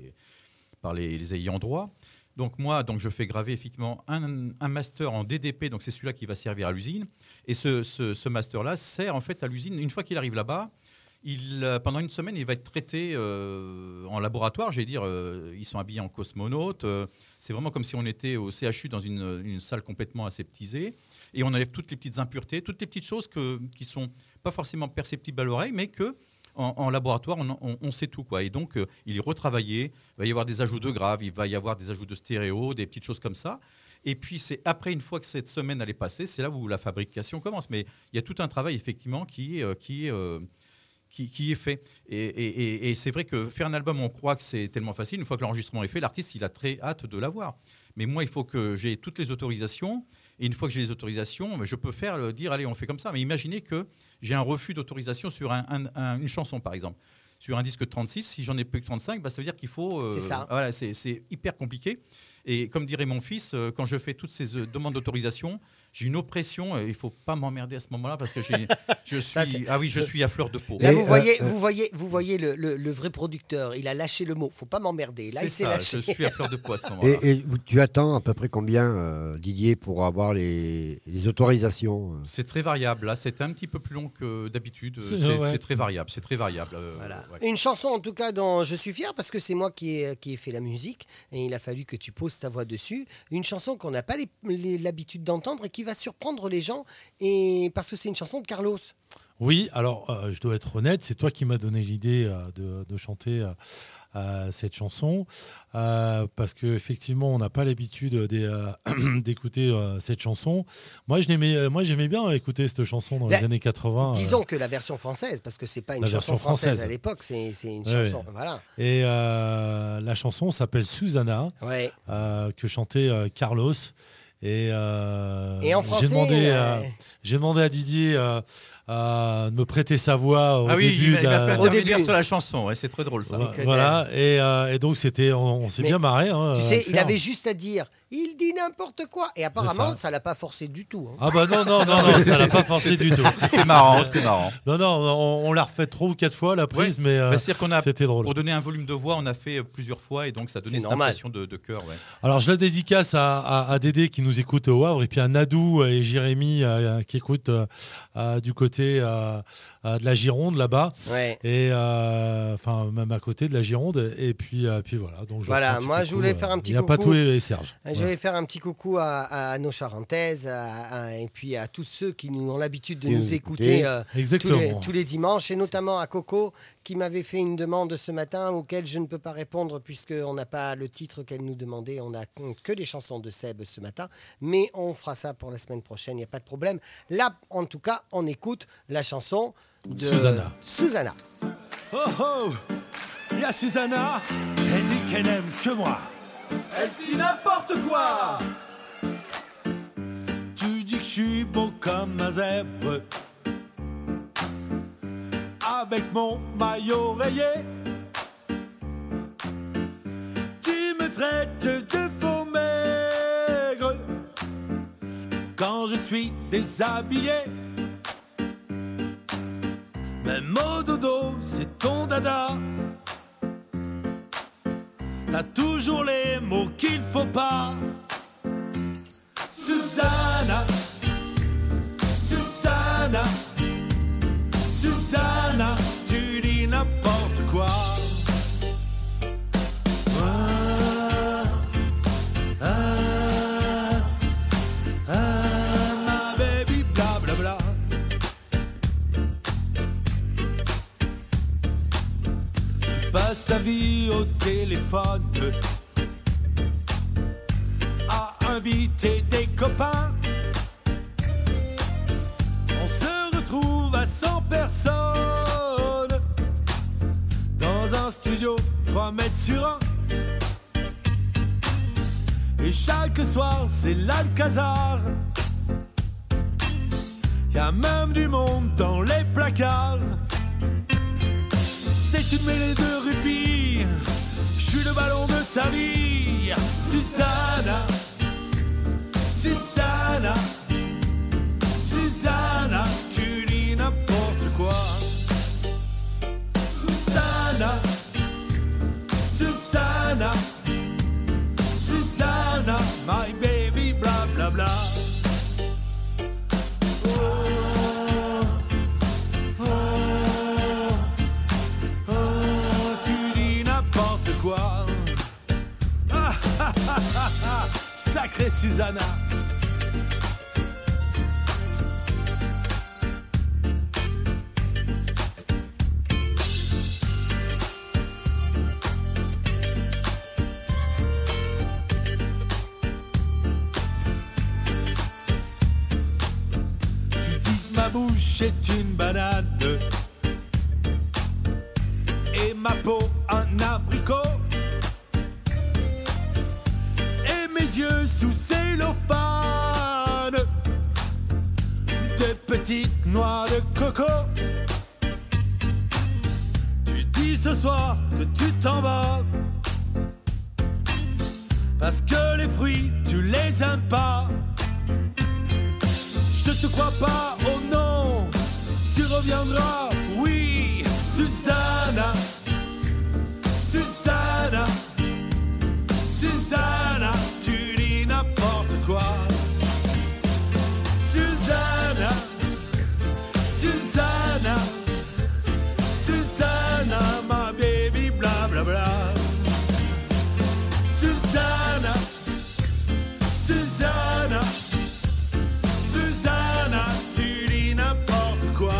les ayants droit, donc moi je fais graver effectivement un master en DDP, donc c'est celui-là qui va servir à l'usine, et ce master-là sert en fait à l'usine. Une fois qu'il arrive là-bas, pendant une semaine, il va être traité en laboratoire. J'allais dire, ils sont habillés en cosmonautes. C'est vraiment comme si on était au CHU dans une salle complètement aseptisée. Et on enlève toutes les petites impuretés, toutes les petites choses qui sont pas forcément perceptibles à l'oreille, mais que en laboratoire, on sait tout, quoi. Et donc, il est retravaillé. Il va y avoir des ajouts de graves, il va y avoir des ajouts de stéréo, des petites choses comme ça. Et puis, c'est après, une fois que cette semaine elle est passée, c'est là où la fabrication commence. Mais il y a tout un travail, effectivement, qui est fait. Et c'est vrai que faire un album, on croit que c'est tellement facile. Une fois que l'enregistrement est fait, l'artiste, il a très hâte de l'avoir. Mais moi, il faut que j'ai toutes les autorisations. Et une fois que j'ai les autorisations, je peux dire, allez, on fait comme ça. Mais imaginez que j'ai un refus d'autorisation sur une chanson, par exemple. Sur un disque 36, si j'en ai plus que 35, ça veut dire qu'il faut... c'est ça. Voilà, c'est hyper compliqué. Et comme dirait mon fils, quand je fais toutes ces demandes d'autorisation, j'ai une oppression. Il ne faut pas m'emmerder à ce moment-là parce que je suis à fleur de peau. Là, vous voyez le vrai producteur. Il a lâché le mot. Il ne faut pas m'emmerder. Là, il s'est lâché. Je suis à fleur de peau à ce moment-là. Et tu attends à peu près combien, Didier, pour avoir les autorisations C'est très variable. Là, c'est un petit peu plus long que d'habitude. C'est très variable. C'est très variable. Voilà. Ouais. Une chanson, en tout cas, dont je suis fier parce que c'est moi qui ai fait la musique et il a fallu que tu poses ta voix dessus. Une chanson qu'on n'a pas l'habitude d'entendre et qui va surprendre les gens et parce que c'est une chanson de Carlos. Oui, alors je dois être honnête, c'est toi qui m'as donné l'idée de chanter cette chanson parce qu'effectivement on n'a pas l'habitude d'écouter cette chanson. Moi j'aimais bien écouter cette chanson dans les années 80. Disons que la version française, parce que c'est pas une chanson française à l'époque, c'est une chanson. Oui. Voilà. Et la chanson s'appelle Susanna, que chantait Carlos. Et en français, j'ai demandé à Didier de me prêter sa voix au début. Il a fait intervenir sur la chanson, ouais, c'est très drôle ça. Voilà, et donc on s'est bien marré. Tu sais, il avait juste à dire, il dit n'importe quoi. Et apparemment, ça l'a pas forcé du tout. Hein. Ah bah non, ça l'a pas forcé du tout. C'était marrant. Non, on l'a refait 3 ou 4 fois la prise, mais c'était drôle. Pour donner un volume de voix, on a fait plusieurs fois et donc ça donnait cette impression de chœur. Ouais. Alors je la dédicace à Dédé qui nous écoute au Havre et puis à Nadou et Jérémy qui écoutent du côté de la Gironde là-bas. Ouais. Et enfin même à côté de la Gironde et puis voilà. Donc moi je voulais faire un petit coucou. Il n'y a pas tout et Serge. Je vais faire un petit coucou à nos Charentaises et puis à tous ceux qui ont l'habitude de nous écouter tous les dimanches et notamment à Coco qui m'avait fait une demande ce matin auquel je ne peux pas répondre puisqu'on n'a pas le titre qu'elle nous demandait. On n'a que des chansons de Seb ce matin. Mais on fera ça pour la semaine prochaine, il n'y a pas de problème. Là, en tout cas, on écoute la chanson de Susanna. Oh oh, il y a Susanna, elle dit qu'elle n'aime que moi. Elle dit n'importe quoi. Tu dis que je suis beau comme un zèbre, avec mon maillot rayé. Tu me traites de faux maigre quand je suis déshabillé. Même au dodo, c'est ton dada. T'as toujours les mots qu'il faut pas. Susanna, Susanna, Susanna, tu dis n'importe quoi. Ah, ah, ah, ma baby, bla bla bla. Tu passes ta vie au téléphone à inviter des copains. On se retrouve à 100 personnes dans un studio 3 mètres sur 1. Et chaque soir c'est l'Alcazar. Y a même du monde dans les placards. C'est une mêlée de rugby. Je suis le ballon de ta vie. Susanna, Susanna, Susanna, tu dis n'importe quoi. Susanna, Susanna, Susanna, my baby, bla bla bla. Oh, oh, oh, tu dis n'importe quoi. Ah, ah, ah, ah, ah, sacrée Susanna. Ma bouche est une banane et ma peau un abricot et mes yeux sous cellophane de petites noix de coco. Tu dis ce soir que tu t'en vas parce que les fruits tu les aimes pas. Je te crois pas, oh non, tu reviendras, oui, Susanna, Susanna, Susanna, tu dis n'importe quoi. Susanna, Susanna, Susanna, my baby, bla bla bla. Susanna, Susanna, Susanna, tu dis n'importe quoi.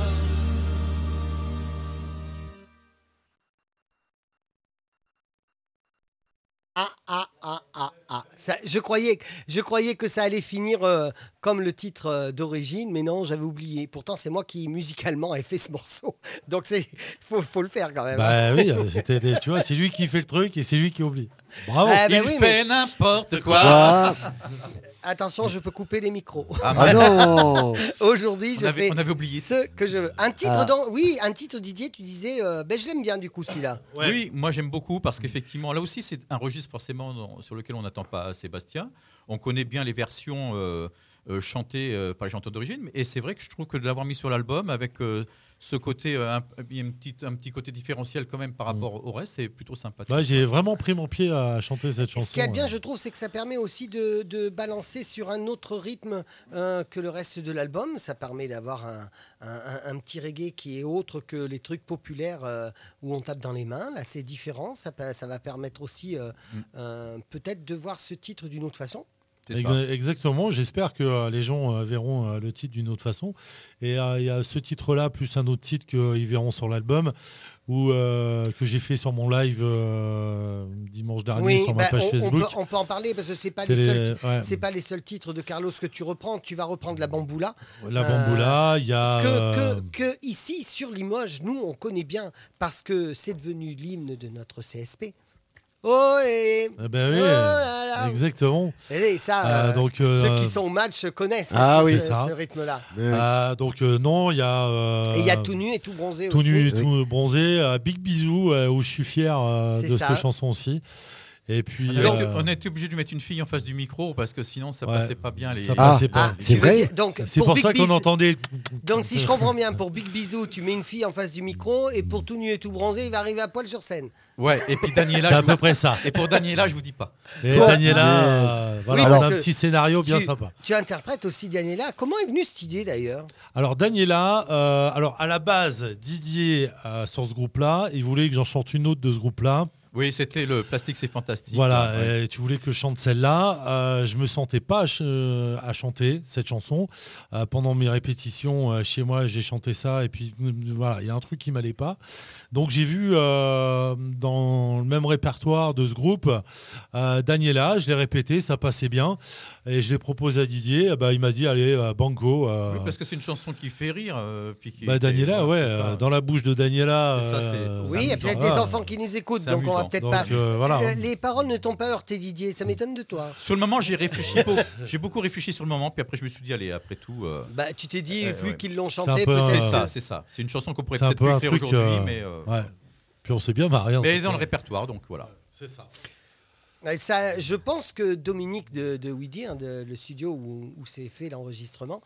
Je croyais que ça allait finir comme le titre d'origine, mais non, j'avais oublié. Pourtant, c'est moi qui musicalement ai fait ce morceau. Donc, faut le faire quand même. Bah oui, tu vois, c'est lui qui fait le truc et c'est lui qui oublie. Bravo. Il fait n'importe quoi. Attention, je peux couper les micros. Ah non. Aujourd'hui, on avait oublié ce que je veux. Un titre, un titre, Didier, tu disais, je l'aime bien du coup celui-là. Ouais. Oui, moi j'aime beaucoup parce qu'effectivement, là aussi, c'est un registre forcément sur lequel on n'attend pas Sébastien. On connaît bien les versions chantées par les chanteurs d'origine, et c'est vrai que je trouve que de l'avoir mis sur l'album avec ce côté, un petit côté différentiel quand même par rapport au reste, c'est plutôt sympathique. Ouais, j'ai vraiment pris mon pied à chanter cette chanson. Ce qui est bien, je trouve, c'est que ça permet aussi de balancer sur un autre rythme que le reste de l'album. Ça permet d'avoir un petit reggae qui est autre que les trucs populaires où on tape dans les mains. Là, c'est différent. Ça va permettre aussi peut-être de voir ce titre d'une autre façon. C'est ça. Exactement, j'espère que les gens verront le titre d'une autre façon. Et il y a ce titre-là, plus un autre titre qu'ils verront sur l'album, que j'ai fait sur mon live dimanche dernier sur ma page Facebook. On peut en parler parce que c'est pas les seuls titres de Carlos que tu reprends. Tu vas reprendre la Bamboula. La Bamboula, il y a... Que ici, sur Limoges, nous, on connaît bien parce que c'est devenu l'hymne de notre CSP. Oh, et... Ben oui, exactement. Et ça, ceux qui sont au match connaissent ce rythme-là. Donc non, il y a... et il y a Tout nu et tout bronzé tout aussi. Nu et tout bronzé. Big Bisou, où je suis fier de cette chanson aussi. Et puis, on a été obligé de mettre une fille en face du micro parce que sinon ça passait pas bien. Ça passait pas. C'est vrai. C'est pour ça qu'on entendait. Donc si je comprends bien, pour Big Bisou, tu mets une fille en face du micro et pour Tout nu et tout bronzé, il va arriver à poil sur scène. Ouais. Et puis Daniela. C'est à peu près ça. Et pour Daniela, je vous dis pas. Et Daniela, voilà, on a un petit scénario bien sympa. Tu interprètes aussi Daniela. Comment est venue cette idée d'ailleurs ? Alors Daniela, à la base, Didier sur ce groupe-là, il voulait que j'en chante une autre de ce groupe-là. Oui, c'était le Plastique, c'est fantastique. Voilà, et tu voulais que je chante celle-là. Je me sentais pas à chanter cette chanson. Pendant mes répétitions chez moi, j'ai chanté ça. Et puis, voilà, il y a un truc qui m'allait pas. Donc, j'ai vu dans le même répertoire de ce groupe, Daniela, je l'ai répété, ça passait bien. Et je l'ai proposé à Didier. Il m'a dit, allez, banco. Oui, parce que c'est une chanson qui fait rire. Daniela, dans la bouche de Daniela. Oui, il y a peut-être des enfants qui nous écoutent, donc on va peut-être pas. Voilà. Les paroles ne t'ont pas heurté, Didier. Ça m'étonne de toi. Sur le moment, j'ai réfléchi. J'ai beaucoup réfléchi sur le moment, puis après, je me suis dit, allez, après tout. Tu t'es dit, vu qu'ils l'ont chanté, c'est ça. C'est une chanson qu'on pourrait peut-être plus faire aujourd'hui, mais. Puis on s'est bien marré. Mais dans le répertoire, donc voilà. C'est ça. Ça, je pense que Dominique de Ouidi, le studio où s'est fait l'enregistrement,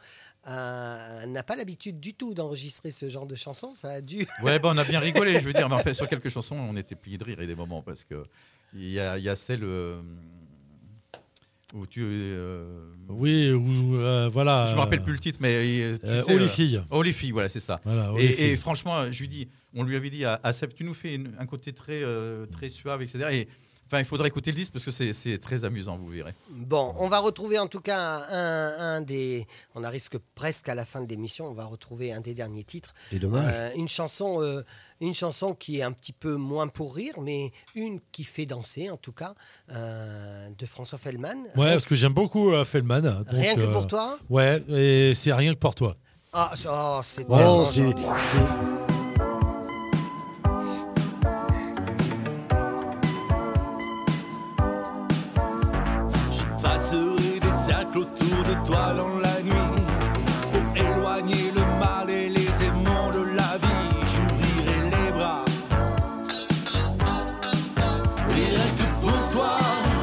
n'a pas l'habitude du tout d'enregistrer ce genre de chansons. Ça a dû. Ouais, on a bien rigolé, je veux dire. Mais en fait, sur quelques chansons, on était pliés de rire et des moments parce que il y a celle où tu. Oui, voilà. Je me rappelle plus le titre, mais. Oh les filles. Oh les filles, voilà, c'est ça. Voilà, et franchement, on lui avait dit à Seb, tu nous fais un côté très suave, etc. Et il faudrait écouter le disque parce que c'est très amusant, vous verrez. Bon, on va retrouver en tout cas on arrive presque à la fin de l'émission, on va retrouver un des derniers titres. C'est dommage. Une chanson qui est un petit peu moins pour rire, mais une qui fait danser en tout cas, de François Feldman. Ouais, parce que j'aime beaucoup Feldman. Donc, rien que pour toi ? Ouais, et c'est rien que pour toi. C'est tellement gentil. Tracerai des cercles autour de toi dans la nuit pour éloigner le mal et les démons de la vie. J'ouvrirai les bras, rien que pour toi.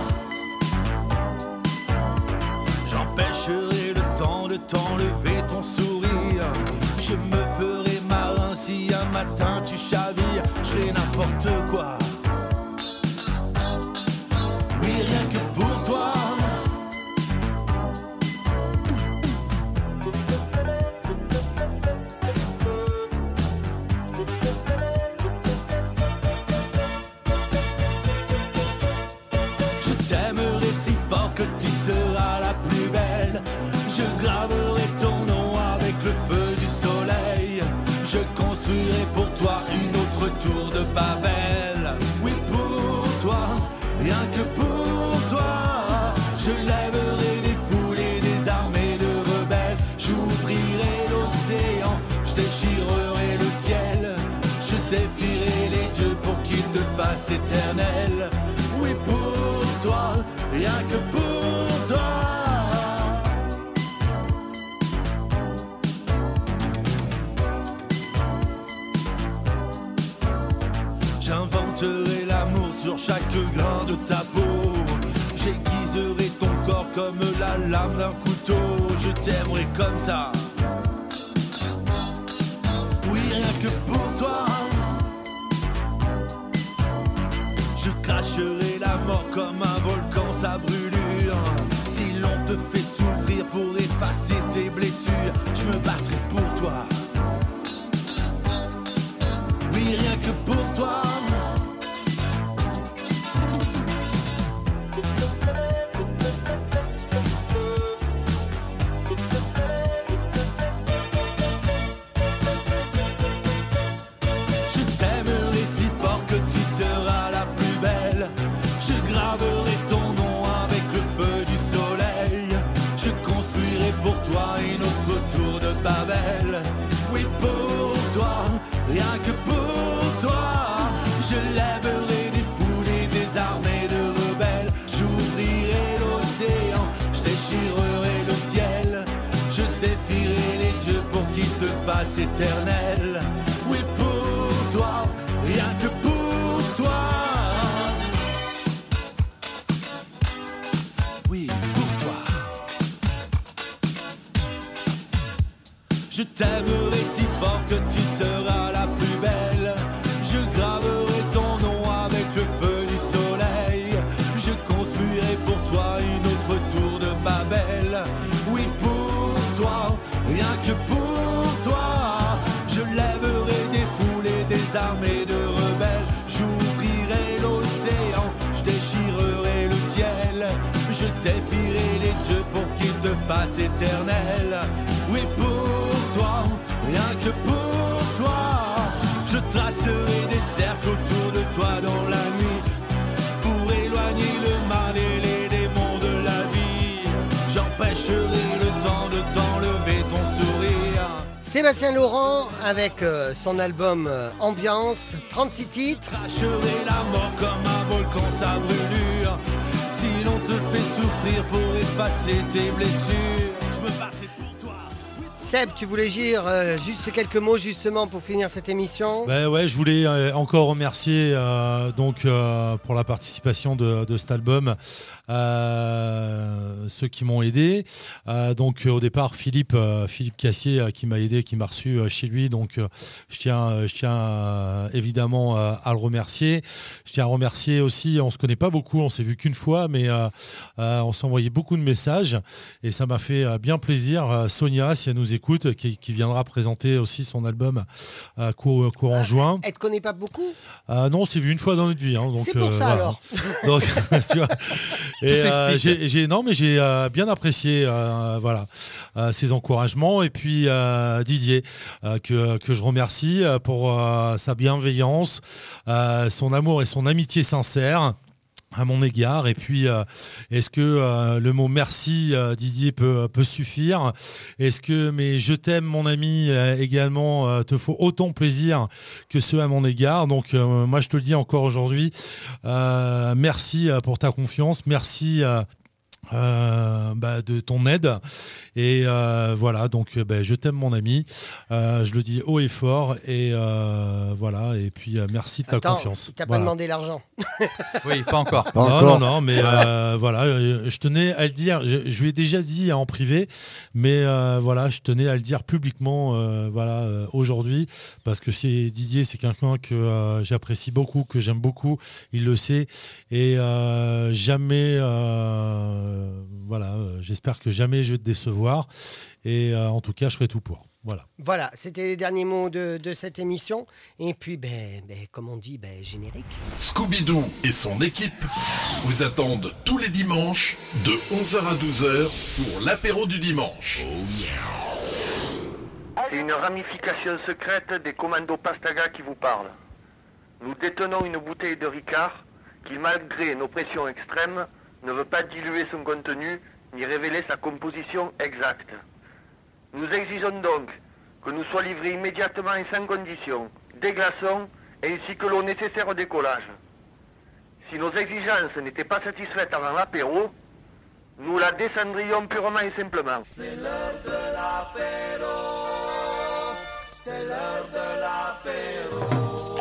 J'empêcherai le temps de t'enlever ton sourire. Je me ferai marin si un matin tu chavilles. Je ferai n'importe quoi. Oui, rien que pour toi. T'aimerai si fort que tu seras la plus belle. Je graverai ton nom avec le feu du soleil. Je construirai pour toi une autre tour de Babel. Oui, pour toi, rien que pour toi. Je lèverai des foules et des armées de rebelles. J'ouvrirai l'océan, je déchirerai le ciel. Je défierai les dieux pour qu'ils te fassent éternel. Oui, pour toi, rien que pour toi. J'inventerai l'amour sur chaque grain de ta peau. J'aiguiserai ton corps comme la lame d'un couteau. Je t'aimerai comme ça. Oui, rien que pour toi. Je cracherai la mort comme un volcan, sa brûlure. Si l'on te fait souffrir pour effacer tes blessures, je me battrai pour toi. Oui, rien que pour toi. toi, rien que pour toi. Je lèverai des foules et des armées de rebelles. J'ouvrirai l'océan, je déchirerai le ciel. Je défierai les dieux pour qu'ils te fassent éternel. Oui, pour toi, rien que pour toi. Oui, pour toi. Je t'aimerai si fort que tu seras la plus belle. Je graverai ton nom avec le feu du soleil. Je construirai pour toi une autre tour de Babel. Oui, pour toi, rien que pour toi. Je lèverai des foules et des armées de rebelles. J'ouvrirai l'océan, je déchirerai le ciel. Je défierai les dieux pour qu'ils te fassent éternel. Oui, pour toi, rien que pour toi. Je tracerai des cercles autour de toi dans la nuit pour éloigner le mal et les démons de la vie. J'empêcherai le temps de t'enlever ton sourire. Sébastien Laurent avec son album Ambiance, 36 titres. Cracherai la mort comme un volcan sa brûlure. Si l'on te fait souffrir pour effacer tes blessures, je me battrai pour toi. Seb, tu voulais dire juste quelques mots justement pour finir cette émission? Ben ouais, je voulais encore remercier pour la participation de cet album ceux qui m'ont aidé. Donc au départ Philippe Cassier qui m'a aidé, qui m'a reçu chez lui. Donc je tiens évidemment à le remercier. Je tiens à remercier aussi, on se connaît pas beaucoup, on s'est vu qu'une fois, mais on s'est envoyé beaucoup de messages et ça m'a fait bien plaisir. Sonia, si elle nous écoute, qui viendra présenter aussi son album courant juin. Elle te connaît pas beaucoup? Non, on s'est vu une fois dans notre vie. Hein, donc, c'est pour ça voilà. alors. Donc, tu vois. Et j'ai bien apprécié ses encouragements et puis Didier que je remercie pour sa bienveillance, son amour et son amitié sincère à mon égard. Et puis est-ce que le mot merci Didier peut suffire? Est-ce que mais je t'aime mon ami également te faut autant plaisir que ceux à mon égard? Donc moi je te le dis encore aujourd'hui, merci pour ta confiance, merci de ton aide et voilà, donc je t'aime mon ami, je le dis haut et fort et voilà, et puis merci de ta confiance. Il t'a pas demandé l'argent? Oui, pas encore. Non, mais voilà, je tenais à le dire, je lui ai déjà dit en privé, mais voilà, je tenais à le dire publiquement aujourd'hui, parce que Didier, c'est quelqu'un que j'apprécie beaucoup, que j'aime beaucoup, il le sait, et jamais j'espère que jamais je vais te décevoir et en tout cas je ferai tout pour. Voilà, c'était les derniers mots de cette émission et puis comme on dit, générique. Scooby-Doo et son équipe vous attendent tous les dimanches de 11h à 12h pour l'apéro du dimanche. C'est une ramification secrète des commandos Pastaga qui vous parle. Nous détenons une bouteille de Ricard qui, malgré nos pressions extrêmes, ne veut pas diluer son contenu ni révéler sa composition exacte. Nous exigeons donc que nous soient livrés immédiatement et sans condition des glaçons ainsi que l'eau nécessaire au décollage. Si nos exigences n'étaient pas satisfaites avant l'apéro, nous la descendrions purement et simplement. C'est l'heure de l'apéro. C'est l'heure de l'apéro.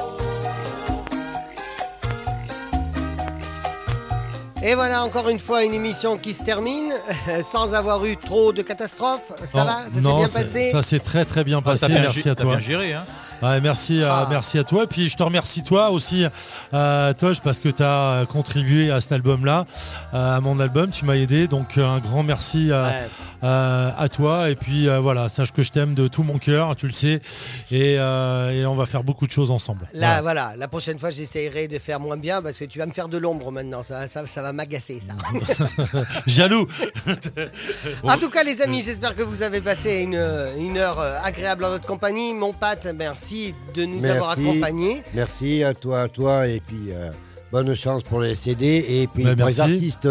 Et voilà encore une fois une émission qui se termine sans avoir eu trop de catastrophes. Ça va? Ça s'est bien passé? Ça s'est très très bien passé. Merci à toi. T'as bien géré, hein. Ouais, merci à toi. Et puis je te remercie toi aussi, Tosh, parce que tu as contribué à cet album-là, à mon album. Tu m'as aidé, donc un grand merci à toi. Et puis voilà, sache que je t'aime de tout mon cœur, tu le sais. Et on va faire beaucoup de choses ensemble. Là, voilà, la prochaine fois, j'essaierai de faire moins bien parce que tu vas me faire de l'ombre maintenant. Ça va m'agacer, ça. Jaloux. En tout cas, les amis, j'espère que vous avez passé une heure agréable en notre compagnie. Mon Pat, merci de nous avoir accompagnés. Merci à toi et puis bonne chance pour les CD et puis pour les artistes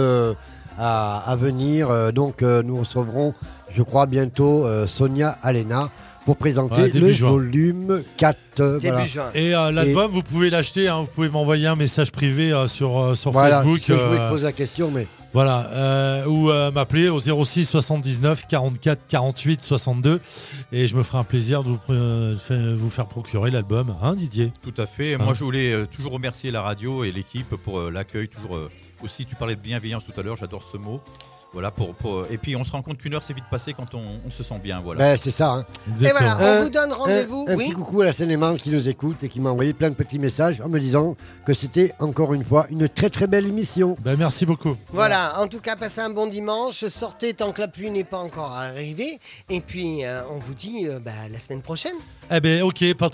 à venir. Donc nous recevrons, je crois, bientôt Sonia Alena pour présenter Ouais, début le juin. volume 4. voilà. Et l'album, vous pouvez l'acheter, hein, vous pouvez m'envoyer un message privé sur Voilà, Facebook. je voulais te poser la question, mais... Voilà, ou m'appeler au 06 79 44 48 62 et je me ferai un plaisir de vous faire procurer l'album, hein Didier? Tout à fait. Moi, je voulais toujours remercier la radio et l'équipe pour l'accueil. Toujours aussi, tu parlais de bienveillance tout à l'heure, j'adore ce mot. Voilà, et puis on se rend compte qu'une heure c'est vite passé quand on se sent bien. Voilà. Ben, c'est ça. Hein. Et voilà, on vous donne rendez-vous. Un petit coucou à la Seine-et-Marne qui nous écoute et qui m'a envoyé plein de petits messages en me disant que c'était encore une fois une très très belle émission. Ben, merci beaucoup. Voilà, en tout cas, passez un bon dimanche. Sortez tant que la pluie n'est pas encore arrivée. Et puis, on vous dit la semaine prochaine. Eh ben ok, pas de